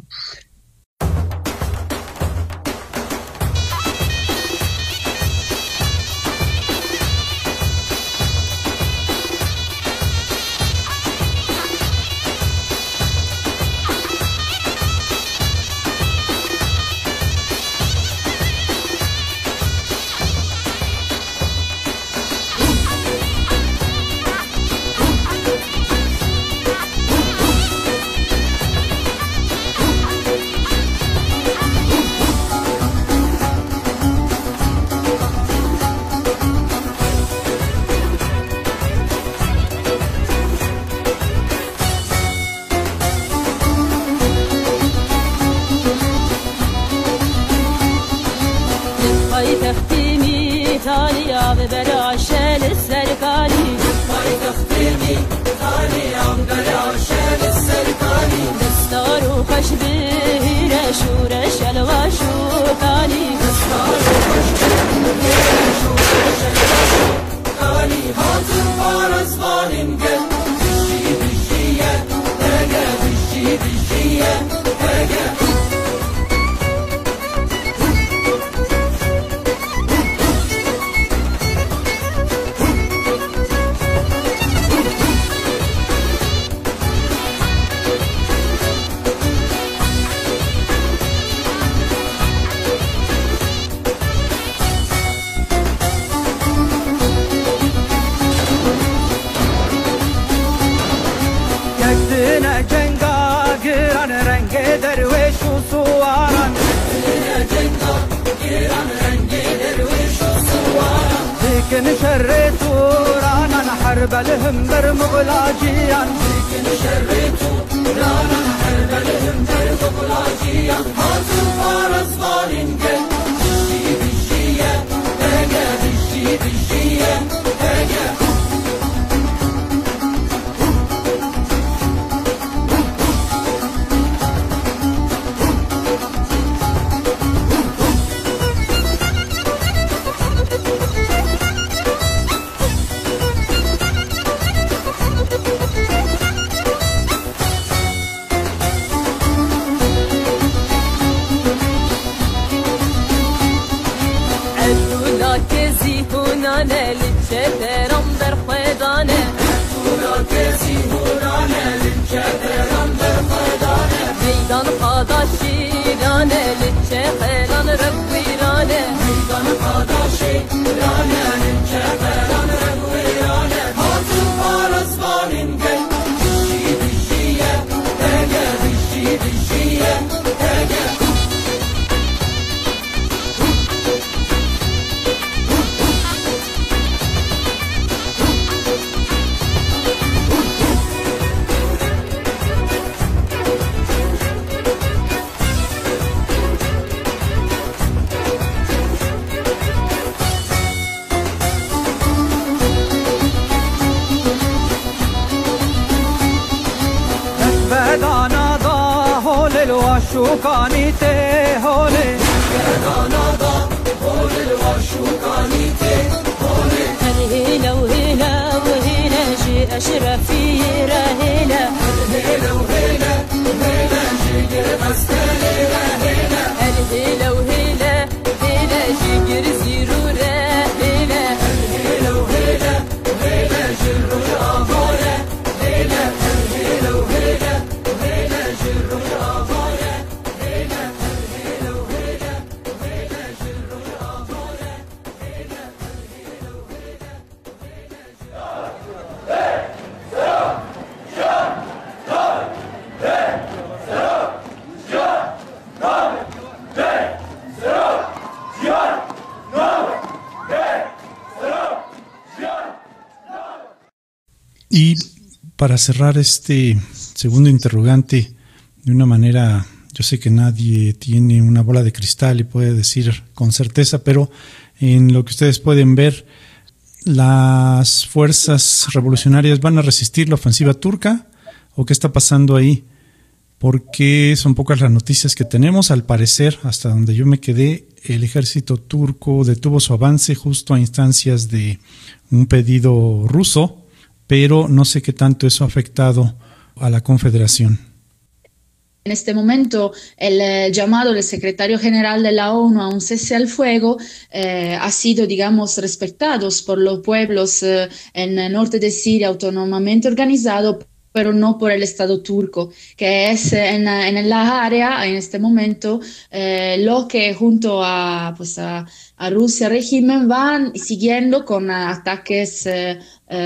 Y para cerrar este segundo interrogante de una manera, yo sé que nadie tiene una bola de cristal y puede decir con certeza, pero en lo que ustedes pueden ver, las fuerzas revolucionarias van a resistir la ofensiva turca o qué está pasando ahí, porque son pocas las noticias que tenemos. Al parecer, hasta donde yo me quedé, el ejército turco detuvo su avance justo a instancias de un pedido ruso, pero no sé qué tanto eso ha afectado a la Confederación. En este momento, el eh, llamado del secretario general de la ONU a un cese al fuego eh, ha sido, digamos, respetado por los pueblos eh, en el norte de Siria autónomamente organizado, pero no por el Estado turco, que es en, en la área, en este momento, eh, lo que junto a, pues a, a Rusia régimen van siguiendo con ataques eh,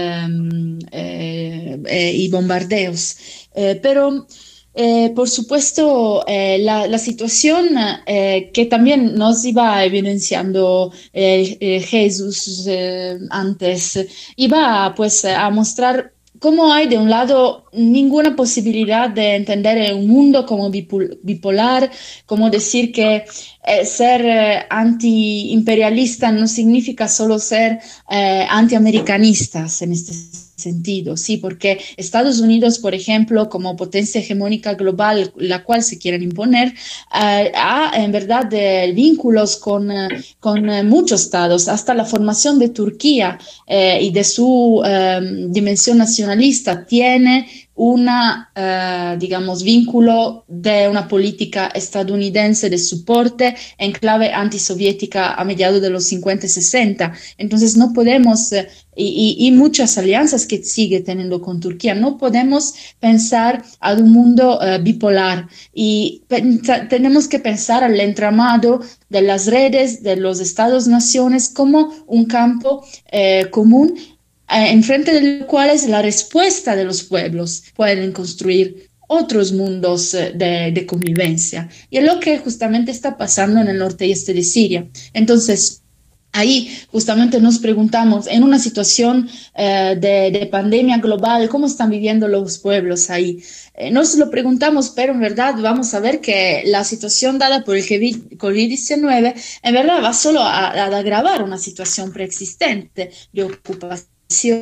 eh, eh, y bombardeos. Eh, pero... Eh, por supuesto, eh, la, la situación eh, que también nos iba evidenciando eh, eh, Jesús eh, antes, iba pues a mostrar cómo hay de un lado ninguna posibilidad de entender un mundo como bipolar, como decir que eh, ser eh, antiimperialista no significa solo ser eh, antiamericanistas en este sentido, sí, porque Estados Unidos, por ejemplo, como potencia hegemónica global, la cual se quieren imponer, eh, ha en verdad eh, vínculos con, eh, con eh, muchos estados, hasta la formación de Turquía eh, y de su eh, dimensión nacionalista tiene una, eh, digamos, vínculo de una política estadounidense de soporte en clave antisoviética a mediados de los cincuenta y sesenta. Entonces no podemos, eh, y, y, y muchas alianzas que sigue teniendo con Turquía, no podemos pensar a un mundo eh, bipolar y pensa, tenemos que pensar al entramado de las redes de los estados-naciones como un campo eh, común en frente de los cuales la respuesta de los pueblos pueden construir otros mundos de, de convivencia. Y es lo que justamente está pasando en el norte y este de Siria. Entonces, ahí justamente nos preguntamos, en una situación eh, de, de pandemia global, ¿cómo están viviendo los pueblos ahí? Eh, nos lo preguntamos, pero en verdad vamos a ver que la situación dada por el COVID diecinueve en verdad va solo a, a agravar una situación preexistente de ocupación,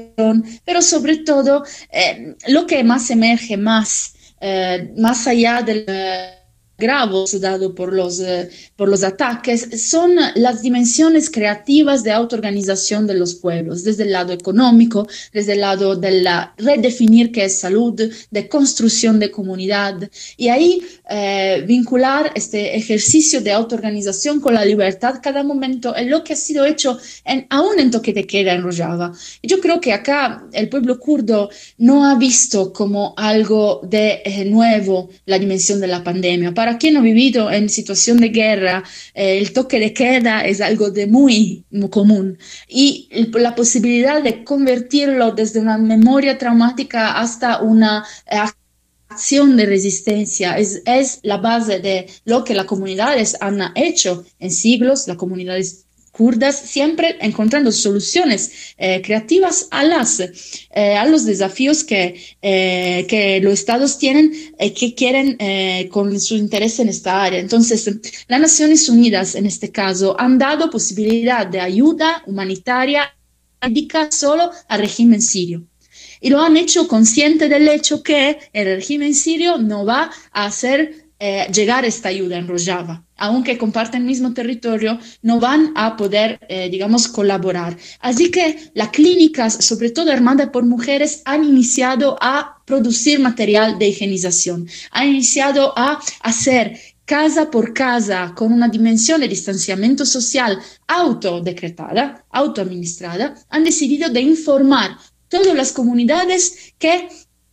pero sobre todo eh, lo que más emerge más, eh, más allá del eh, agravos dado por los, eh, por los ataques son las dimensiones creativas de autoorganización de los pueblos, desde el lado económico, desde el lado de la redefinir qué es salud, de construcción de comunidad, y ahí eh, vincular este ejercicio de autoorganización con la libertad cada momento es lo que ha sido hecho en, aún en toque de queda en Rojava. Yo creo que acá el pueblo kurdo no ha visto como algo de eh, nuevo la dimensión de la pandemia. Para quien ha vivido en situación de guerra, eh, el toque de queda es algo de muy, muy común, y el, la posibilidad de convertirlo desde una memoria traumática hasta una eh, acción de resistencia es, es la base de lo que las comunidades han hecho en siglos, las comunidades kurdas, siempre encontrando soluciones eh, creativas a, las, eh, a los desafíos que, eh, que los estados tienen y eh, que quieren eh, con su interés en esta área. Entonces, las Naciones Unidas, en este caso, han dado posibilidad de ayuda humanitaria médica solo al régimen sirio. Y lo han hecho consciente del hecho que el régimen sirio no va a hacer eh, llegar esta ayuda en Rojava. Aunque comparten el mismo territorio, no van a poder, eh, digamos, colaborar. Así que las clínicas, sobre todo armadas por mujeres, han iniciado a producir material de higienización, han iniciado a hacer casa por casa, con una dimensión de distanciamiento social autodecretada, autoadministrada, han decidido de informar todas las comunidades que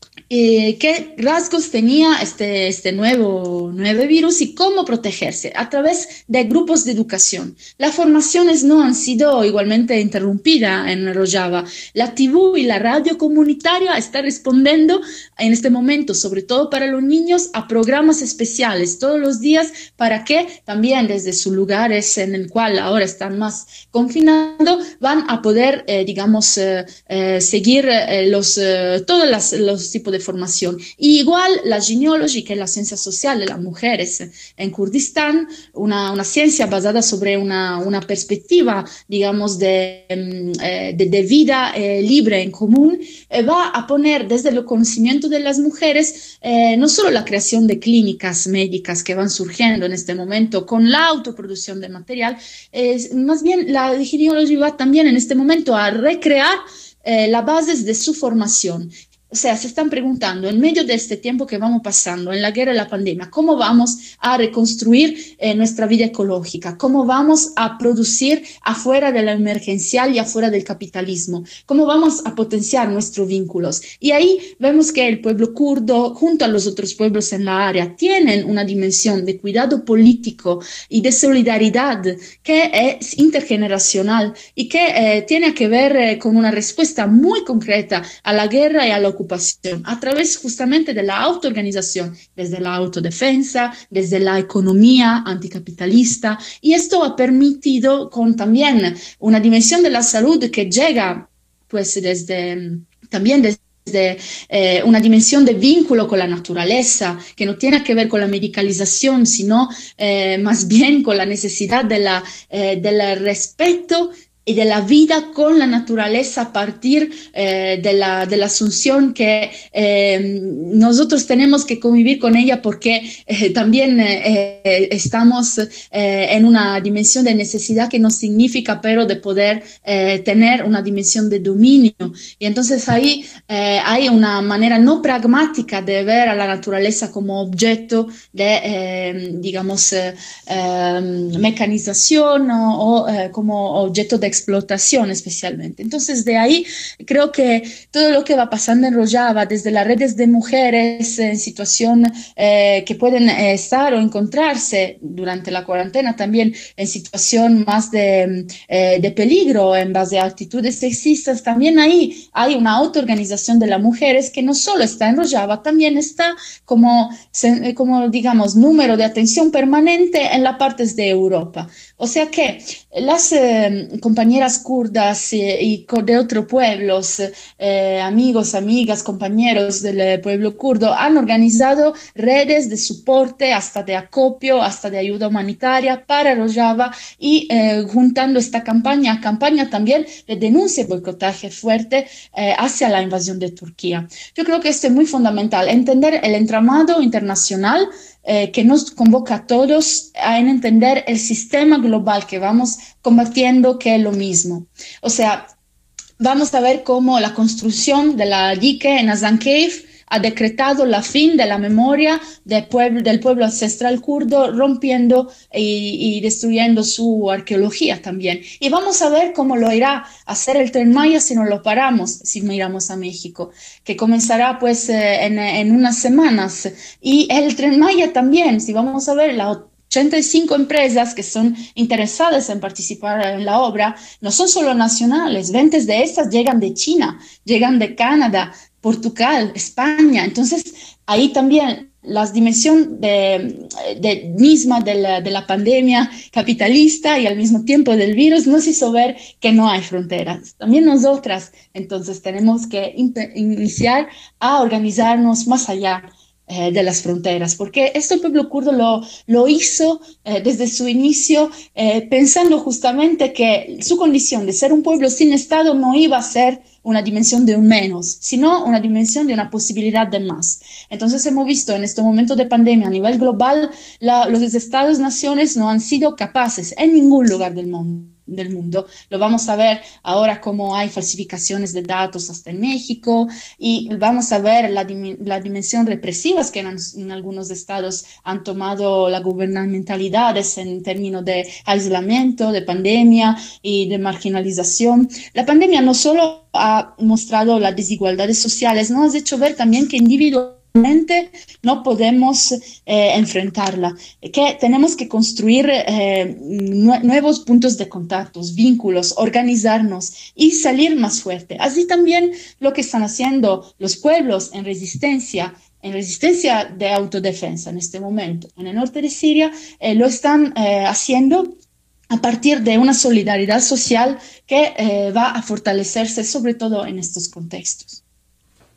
Eh, qué rasgos tenía este, este nuevo, nuevo virus y cómo protegerse a través de grupos de educación. Las formaciones no han sido igualmente interrumpidas en Rojava. La T V y la radio comunitaria están respondiendo en este momento, sobre todo para los niños, a programas especiales todos los días para que también desde sus lugares en el cual ahora están más confinados van a poder, eh, digamos, eh, eh, seguir eh, los, eh, todos las, los tipos tipo de formación. Y igual la genealogía, que es la ciencia social de las mujeres en Kurdistán, una, una ciencia basada sobre una, una perspectiva, digamos, de, de, de vida eh, libre en común, eh, va a poner desde el conocimiento de las mujeres eh, no solo la creación de clínicas médicas que van surgiendo en este momento con la autoproducción de material, eh, más bien la genealogía va también en este momento a recrear eh, las bases de su formación. O sea, se están preguntando, en medio de este tiempo que vamos pasando, en la guerra y la pandemia, ¿cómo vamos a reconstruir eh, nuestra vida ecológica? ¿Cómo vamos a producir afuera de la emergencial y afuera del capitalismo? ¿Cómo vamos a potenciar nuestros vínculos? Y ahí vemos que el pueblo kurdo, junto a los otros pueblos en la área, tienen una dimensión de cuidado político y de solidaridad que es intergeneracional y que eh, tiene que ver eh, con una respuesta muy concreta a la guerra y a la ocupación, a través justamente de la autoorganización, desde la autodefensa, desde la economía anticapitalista, y esto ha permitido con también una dimensión de la salud que llega pues desde también desde de eh, una dimensión de vínculo con la naturaleza, que no tiene que ver con la medicalización, sino eh, más bien con la necesidad de la, eh, del respeto y de la vida con la naturaleza a partir eh, de, la, de la asunción que eh, nosotros tenemos que convivir con ella porque eh, también eh, estamos eh, en una dimensión de necesidad que no significa, pero de poder eh, tener una dimensión de dominio. Y entonces ahí eh, hay una manera no pragmática de ver a la naturaleza como objeto de, eh, digamos, eh, eh, mecanización o, o eh, como objeto de explotación especialmente. Entonces de ahí creo que todo lo que va pasando en Rojava, desde las redes de mujeres en situación eh, que pueden eh, estar o encontrarse durante la cuarentena también en situación más de, eh, de peligro en base a actitudes sexistas, también ahí hay una autoorganización de las mujeres que no solo está en Rojava, también está como, como digamos, número de atención permanente en las partes de Europa. O sea que las eh, compañeras kurdas eh, y de otros pueblos, eh, amigos, amigas, compañeros del pueblo kurdo, han organizado redes de soporte, hasta de acopio, hasta de ayuda humanitaria para Rojava y eh, juntando esta campaña, campaña también de denuncia y boicotaje fuerte eh, hacia la invasión de Turquía. Yo creo que esto es muy fundamental, entender el entramado internacional Eh, que nos convoca a todos a entender el sistema global que vamos combatiendo, que es lo mismo. O sea, vamos a ver cómo la construcción de la dique en Hasankeyf ha decretado la fin de la memoria del pueblo, del pueblo ancestral kurdo, rompiendo y, y destruyendo su arqueología también. Y vamos a ver cómo lo irá a hacer el Tren Maya si no lo paramos, si miramos a México, que comenzará pues eh, en, en unas semanas. Y el Tren Maya también, si vamos a ver la ochenta y cinco empresas que son interesadas en participar en la obra, no son solo nacionales, veinte de estas llegan de China, llegan de Canadá, Portugal, España. Entonces, ahí también la dimensión de, de misma de la, de la pandemia capitalista y al mismo tiempo del virus nos hizo ver que no hay fronteras. También nosotras, entonces, tenemos que iniciar a organizarnos más allá Eh, de las fronteras, porque esto el pueblo kurdo lo, lo hizo eh, desde su inicio eh, pensando justamente que su condición de ser un pueblo sin Estado no iba a ser una dimensión de un menos, sino una dimensión de una posibilidad de más. Entonces hemos visto en este momento de pandemia a nivel global, la, los Estados-naciones no han sido capaces en ningún lugar del mundo del mundo. Lo vamos a ver ahora como hay falsificaciones de datos hasta en México y vamos a ver la, la dimensión represiva que en, en algunos estados han tomado las gubernamentalidades en términos de aislamiento, de pandemia y de marginalización. La pandemia no solo ha mostrado las desigualdades sociales, nos ha hecho ver también que individuos no podemos eh, enfrentarla, que tenemos que construir eh, nuevos puntos de contactos, vínculos, organizarnos y salir más fuerte. Así también lo que están haciendo los pueblos en resistencia, en resistencia de autodefensa en este momento. En el norte de Siria eh, lo están eh, haciendo a partir de una solidaridad social que eh, va a fortalecerse sobre todo en estos contextos.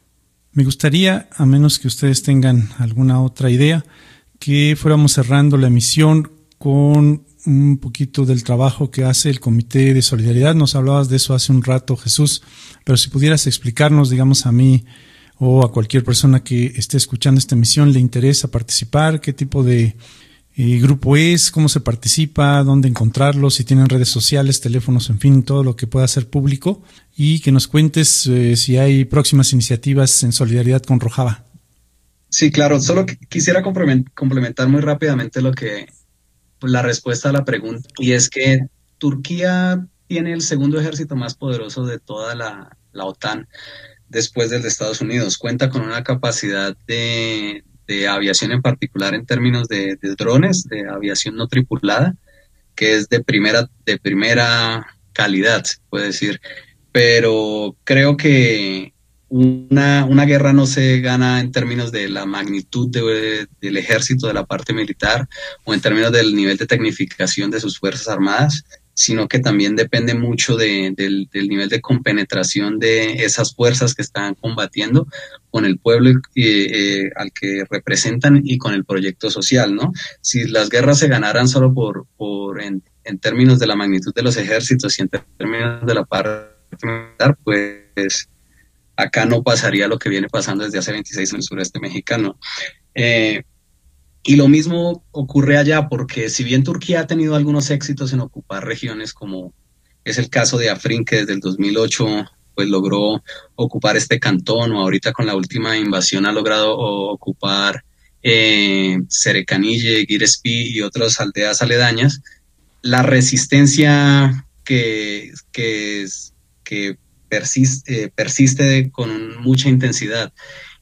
Me gustaría, a menos que ustedes tengan alguna otra idea, que fuéramos cerrando la emisión con un poquito del trabajo que hace el Comité de Solidaridad. Nos hablabas de eso hace un rato, Jesús, pero si pudieras explicarnos, digamos, a mí o a cualquier persona que esté escuchando esta emisión, le interesa participar, qué tipo de eh, grupo es, cómo se participa, dónde encontrarlo, si tienen redes sociales, teléfonos, en fin, todo lo que pueda ser público, y que nos cuentes eh, si hay próximas iniciativas en solidaridad con Rojava. Sí, claro, solo quisiera complementar muy rápidamente lo que la respuesta a la pregunta, y es que Turquía tiene el segundo ejército más poderoso de toda la, la OTAN después del de Estados Unidos. Cuenta con una capacidad de, de aviación, en particular en términos de, de drones, de aviación no tripulada, que es de primera, de primera calidad, se puede decir. Pero creo que Una, una guerra no se gana en términos de la magnitud de, del ejército, de la parte militar, o en términos del nivel de tecnificación de sus fuerzas armadas, sino que también depende mucho de, del, del nivel de compenetración de esas fuerzas que están combatiendo con el pueblo eh, eh, al que representan y con el proyecto social, ¿no? Si las guerras se ganaran solo por, por en, en términos de la magnitud de los ejércitos y en términos de la parte militar, pues acá no pasaría lo que viene pasando desde hace veintiséis en el sureste mexicano. Eh, y lo mismo ocurre allá, porque si bien Turquía ha tenido algunos éxitos en ocupar regiones, como es el caso de Afrin, que desde el dos mil ocho pues logró ocupar este cantón, o ahorita con la última invasión ha logrado ocupar eh, Serecanille, Girespi y otras aldeas aledañas, la resistencia que, que, que persiste, eh, persiste con mucha intensidad,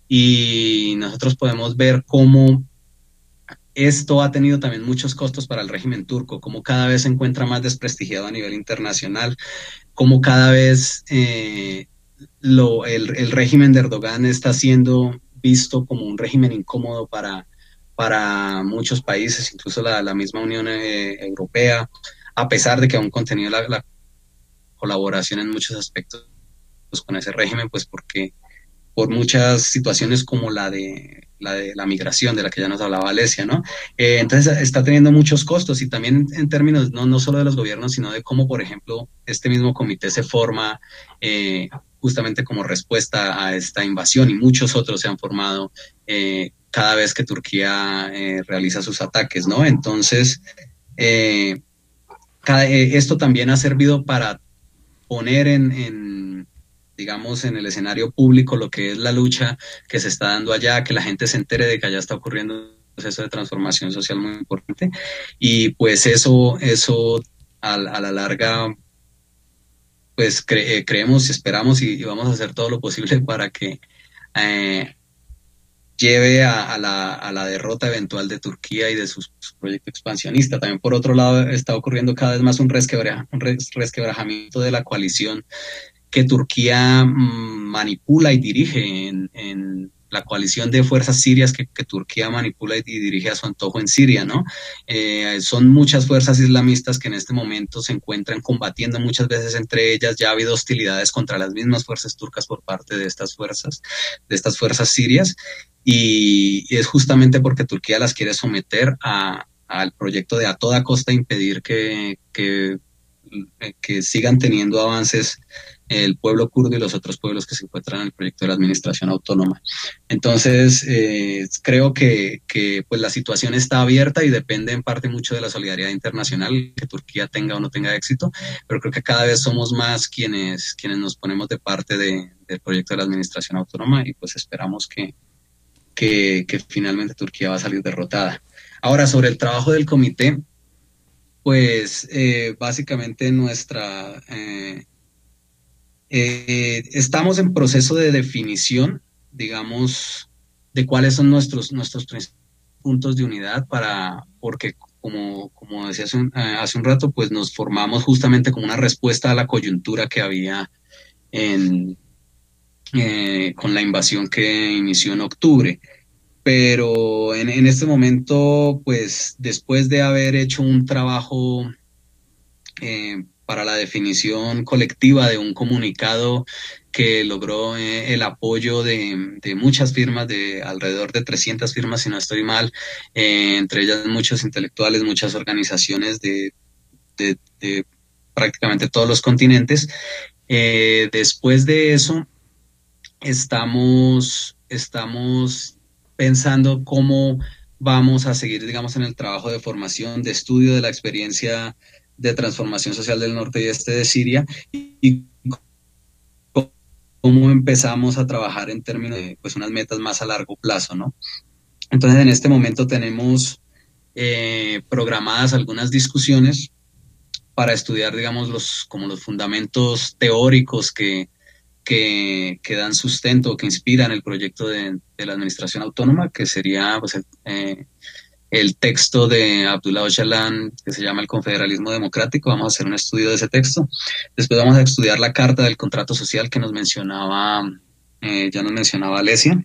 y nosotros podemos ver cómo esto ha tenido también muchos costos para el régimen turco, cómo cada vez se encuentra más desprestigiado a nivel internacional, cómo cada vez eh, lo, el, el régimen de Erdogan está siendo visto como un régimen incómodo para, para muchos países, incluso la, la misma Unión eh, Europea, a pesar de que aún continúa la, la colaboración en muchos aspectos con ese régimen, pues porque por muchas situaciones como la de la de la migración, de la que ya nos hablaba Alesia, ¿no? Eh, entonces está teniendo muchos costos, y también en términos no, no solo de los gobiernos, sino de cómo, por ejemplo, este mismo comité se forma eh, justamente como respuesta a esta invasión, y muchos otros se han formado eh, cada vez que Turquía eh, realiza sus ataques, ¿no? Entonces, eh, cada, eh, esto también ha servido para poner en, en digamos, en el escenario público lo que es la lucha que se está dando allá, que la gente se entere de que allá está ocurriendo un proceso de transformación social muy importante, y pues eso, eso a, a la larga, pues cre, creemos y esperamos y, y vamos a hacer todo lo posible para que eh, lleve a, a, la, a la derrota eventual de Turquía y de su, su proyecto expansionista. También, por otro lado, está ocurriendo cada vez más un, resquebra, un res, resquebrajamiento de la coalición que Turquía mmm, manipula y dirige en, en la coalición de fuerzas sirias que, que Turquía manipula y dirige a su antojo en Siria, ¿no? Eh, son muchas fuerzas islamistas que en este momento se encuentran combatiendo muchas veces entre ellas. Ya ha habido hostilidades contra las mismas fuerzas turcas por parte de estas fuerzas, de estas fuerzas sirias, y, y es justamente porque Turquía las quiere someter a, al proyecto de a toda costa impedir que, que, que sigan teniendo avances el pueblo kurdo y los otros pueblos que se encuentran en el proyecto de la administración autónoma. Entonces, eh, creo que, que pues la situación está abierta y depende en parte mucho de la solidaridad internacional, que Turquía tenga o no tenga éxito, pero creo que cada vez somos más quienes, quienes nos ponemos de parte de, del proyecto de la administración autónoma, y pues esperamos que, que, que finalmente Turquía va a salir derrotada. Ahora, sobre el trabajo del comité, pues eh, básicamente nuestra... Eh, Eh, estamos en proceso de definición, digamos, de cuáles son nuestros, nuestros puntos de unidad, para, porque como, como decía hace un, eh, hace un rato, pues nos formamos justamente como una respuesta a la coyuntura que había en, eh, con la invasión que inició en octubre. Pero en, en este momento, pues después de haber hecho un trabajo eh, para la definición colectiva de un comunicado que logró eh, el apoyo de, de muchas firmas, de alrededor de trescientas firmas, si no estoy mal, eh, entre ellas muchos intelectuales, muchas organizaciones de, de, de prácticamente todos los continentes. Eh, después de eso, estamos, estamos pensando cómo vamos a seguir, digamos, en el trabajo de formación, de estudio de la experiencia de transformación social del norte y este de Siria, y cómo empezamos a trabajar en términos de pues, unas metas más a largo plazo, ¿no? Entonces, en este momento tenemos eh, programadas algunas discusiones para estudiar, digamos, los, como los fundamentos teóricos que, que, que dan sustento, que inspiran el proyecto de, de la administración autónoma, que sería pues, el, eh, el texto de Abdullah Öcalan, que se llama El Confederalismo Democrático. Vamos a hacer un estudio de ese texto. Después vamos a estudiar la Carta del Contrato Social que nos mencionaba, eh, ya nos mencionaba Alesia,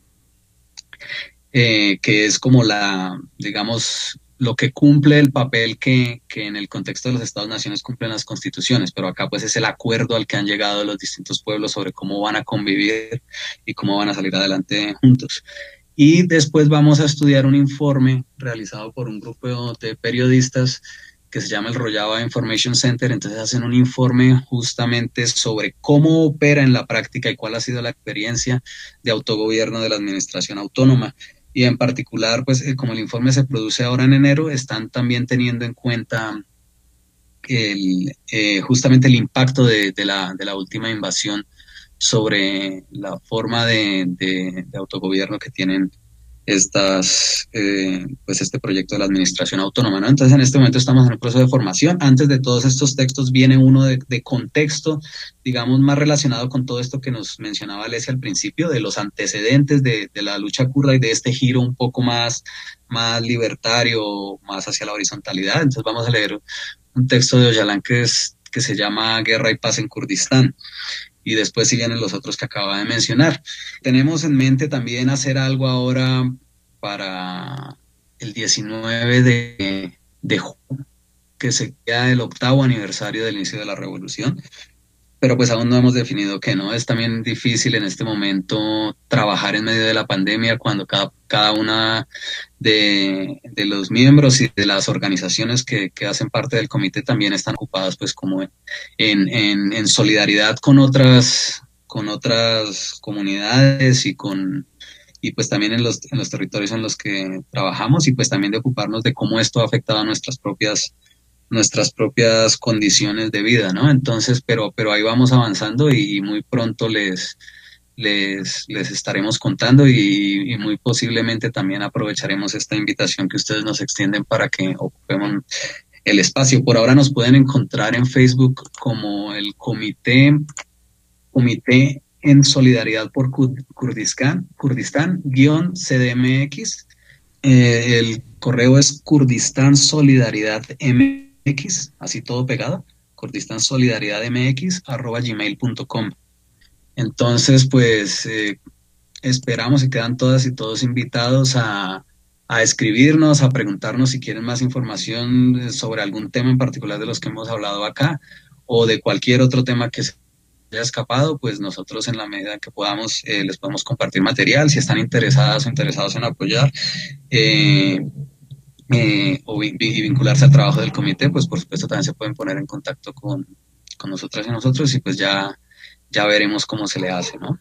eh, que es como la, digamos, lo que cumple el papel que, que en el contexto de los Estados-naciones cumplen las constituciones, pero acá pues es el acuerdo al que han llegado los distintos pueblos sobre cómo van a convivir y cómo van a salir adelante juntos. Y después vamos a estudiar un informe realizado por un grupo de periodistas que se llama el Rojava Information Center. Entonces hacen un informe justamente sobre cómo opera en la práctica y cuál ha sido la experiencia de autogobierno de la administración autónoma. Y en particular, pues como el informe se produce ahora en enero, están también teniendo en cuenta el, eh, justamente el impacto de, de, la, de la última invasión sobre la forma de, de, de autogobierno que tienen estas, eh, pues este proyecto de la administración autónoma, ¿no? Entonces en este momento estamos en el proceso de formación. Antes de todos estos textos viene uno de, de contexto, digamos, más relacionado con todo esto que nos mencionaba Alesia al principio, de los antecedentes de, de la lucha kurda y de este giro un poco más, más libertario, más hacia la horizontalidad. Entonces vamos a leer un texto de Öcalan que, es, que se llama Guerra y Paz en Kurdistán. Y después sí vienen los otros que acaba de mencionar. Tenemos en mente también hacer algo ahora para el diecinueve de, de junio, que sería el octavo aniversario del inicio de la revolución, pero pues aún no hemos definido qué, ¿no? Es también difícil en este momento trabajar en medio de la pandemia cuando cada, cada una de, de los miembros y de las organizaciones que, que hacen parte del comité también están ocupadas pues como en, en, en solidaridad con otras, con otras comunidades y con y pues también en los, en los territorios en los que trabajamos, y pues también de ocuparnos de cómo esto ha afectado a nuestras propias nuestras propias condiciones de vida, ¿no? Entonces, pero, pero ahí vamos avanzando y muy pronto les, les, les estaremos contando y, y muy posiblemente también aprovecharemos esta invitación que ustedes nos extienden para que ocupemos el espacio. Por ahora nos pueden encontrar en Facebook como el Comité, Comité en Solidaridad por Kurdistán, Kurdistán, guión C D M X. Eh, el correo es Kurdistán Solidaridad M X, así todo pegado, Kurdistán Solidaridad M X arroba gmail punto com. Entonces, pues eh, esperamos y quedan todas y todos invitados a, a escribirnos, a preguntarnos si quieren más información sobre algún tema en particular de los que hemos hablado acá o de cualquier otro tema que se haya escapado. Pues nosotros en la medida que podamos eh, les podemos compartir material si están interesadas o interesados en apoyar eh, Eh, o y vincularse al trabajo del comité, pues por supuesto también se pueden poner en contacto con, con nosotras y nosotros y pues ya, ya veremos cómo se le hace, ¿no?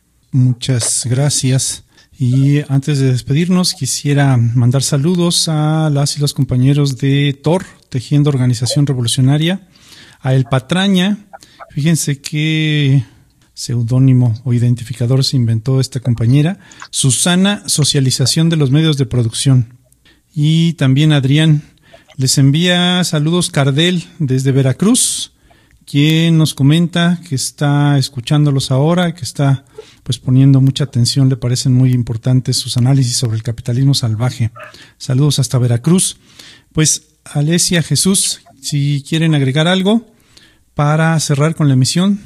Muchas gracias. Y antes de despedirnos quisiera mandar saludos a las y los compañeros de T O R, Tejiendo Organización Revolucionaria, a El Patraña. Fíjense qué seudónimo o identificador se inventó esta compañera. Susana, Socialización de los Medios de Producción. Y también Adrián, les envía saludos Cardel desde Veracruz, quien nos comenta que está escuchándolos ahora, que está pues poniendo mucha atención, le parecen muy importantes sus análisis sobre el capitalismo salvaje. Saludos hasta Veracruz. Pues Alesia, Jesús, si quieren agregar algo para cerrar con la emisión.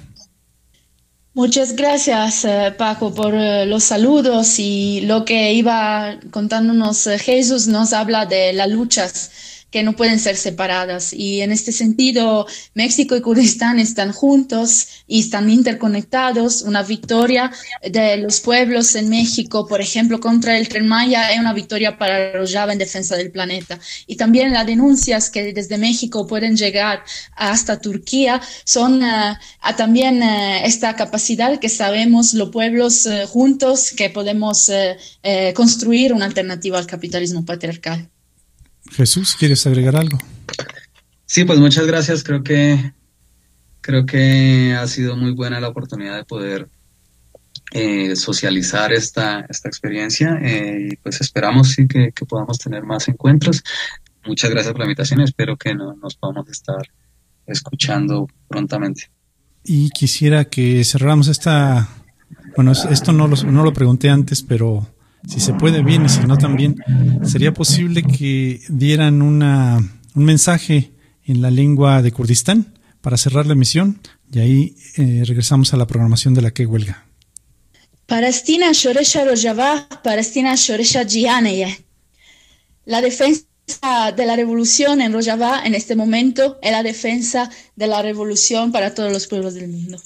Muchas gracias, eh, Paco, por eh, los saludos, y lo que iba contándonos eh, Jesús nos habla de las luchas que no pueden ser separadas. Y en este sentido, México y Kurdistán están juntos y están interconectados. Una victoria de los pueblos en México, por ejemplo, contra el Tren Maya, es una victoria para Rojava en defensa del planeta. Y también las denuncias que desde México pueden llegar hasta Turquía son uh, a también uh, esta capacidad que sabemos los pueblos uh, juntos que podemos uh, uh, construir una alternativa al capitalismo patriarcal. Jesús, ¿quieres agregar algo? Sí, pues muchas gracias. Creo que creo que ha sido muy buena la oportunidad de poder eh, socializar esta, esta experiencia eh, y pues esperamos sí que, que podamos tener más encuentros. Muchas gracias por la invitación. Espero que no, nos podamos estar escuchando prontamente. Y quisiera que cerráramos esta... Bueno, esto no lo, no lo pregunté antes, pero si se puede bien y si no también, ¿sería posible que dieran una, un mensaje en la lengua de Kurdistán para cerrar la emisión? Y ahí eh, regresamos a la programación de la que huelga. Palestina shoresha Rojava, Palestina shoresha Jihaneye. La defensa de la revolución en Rojava en este momento es la defensa de la revolución para todos los pueblos del mundo.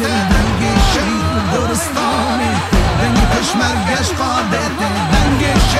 Peshmergesh qadet, denge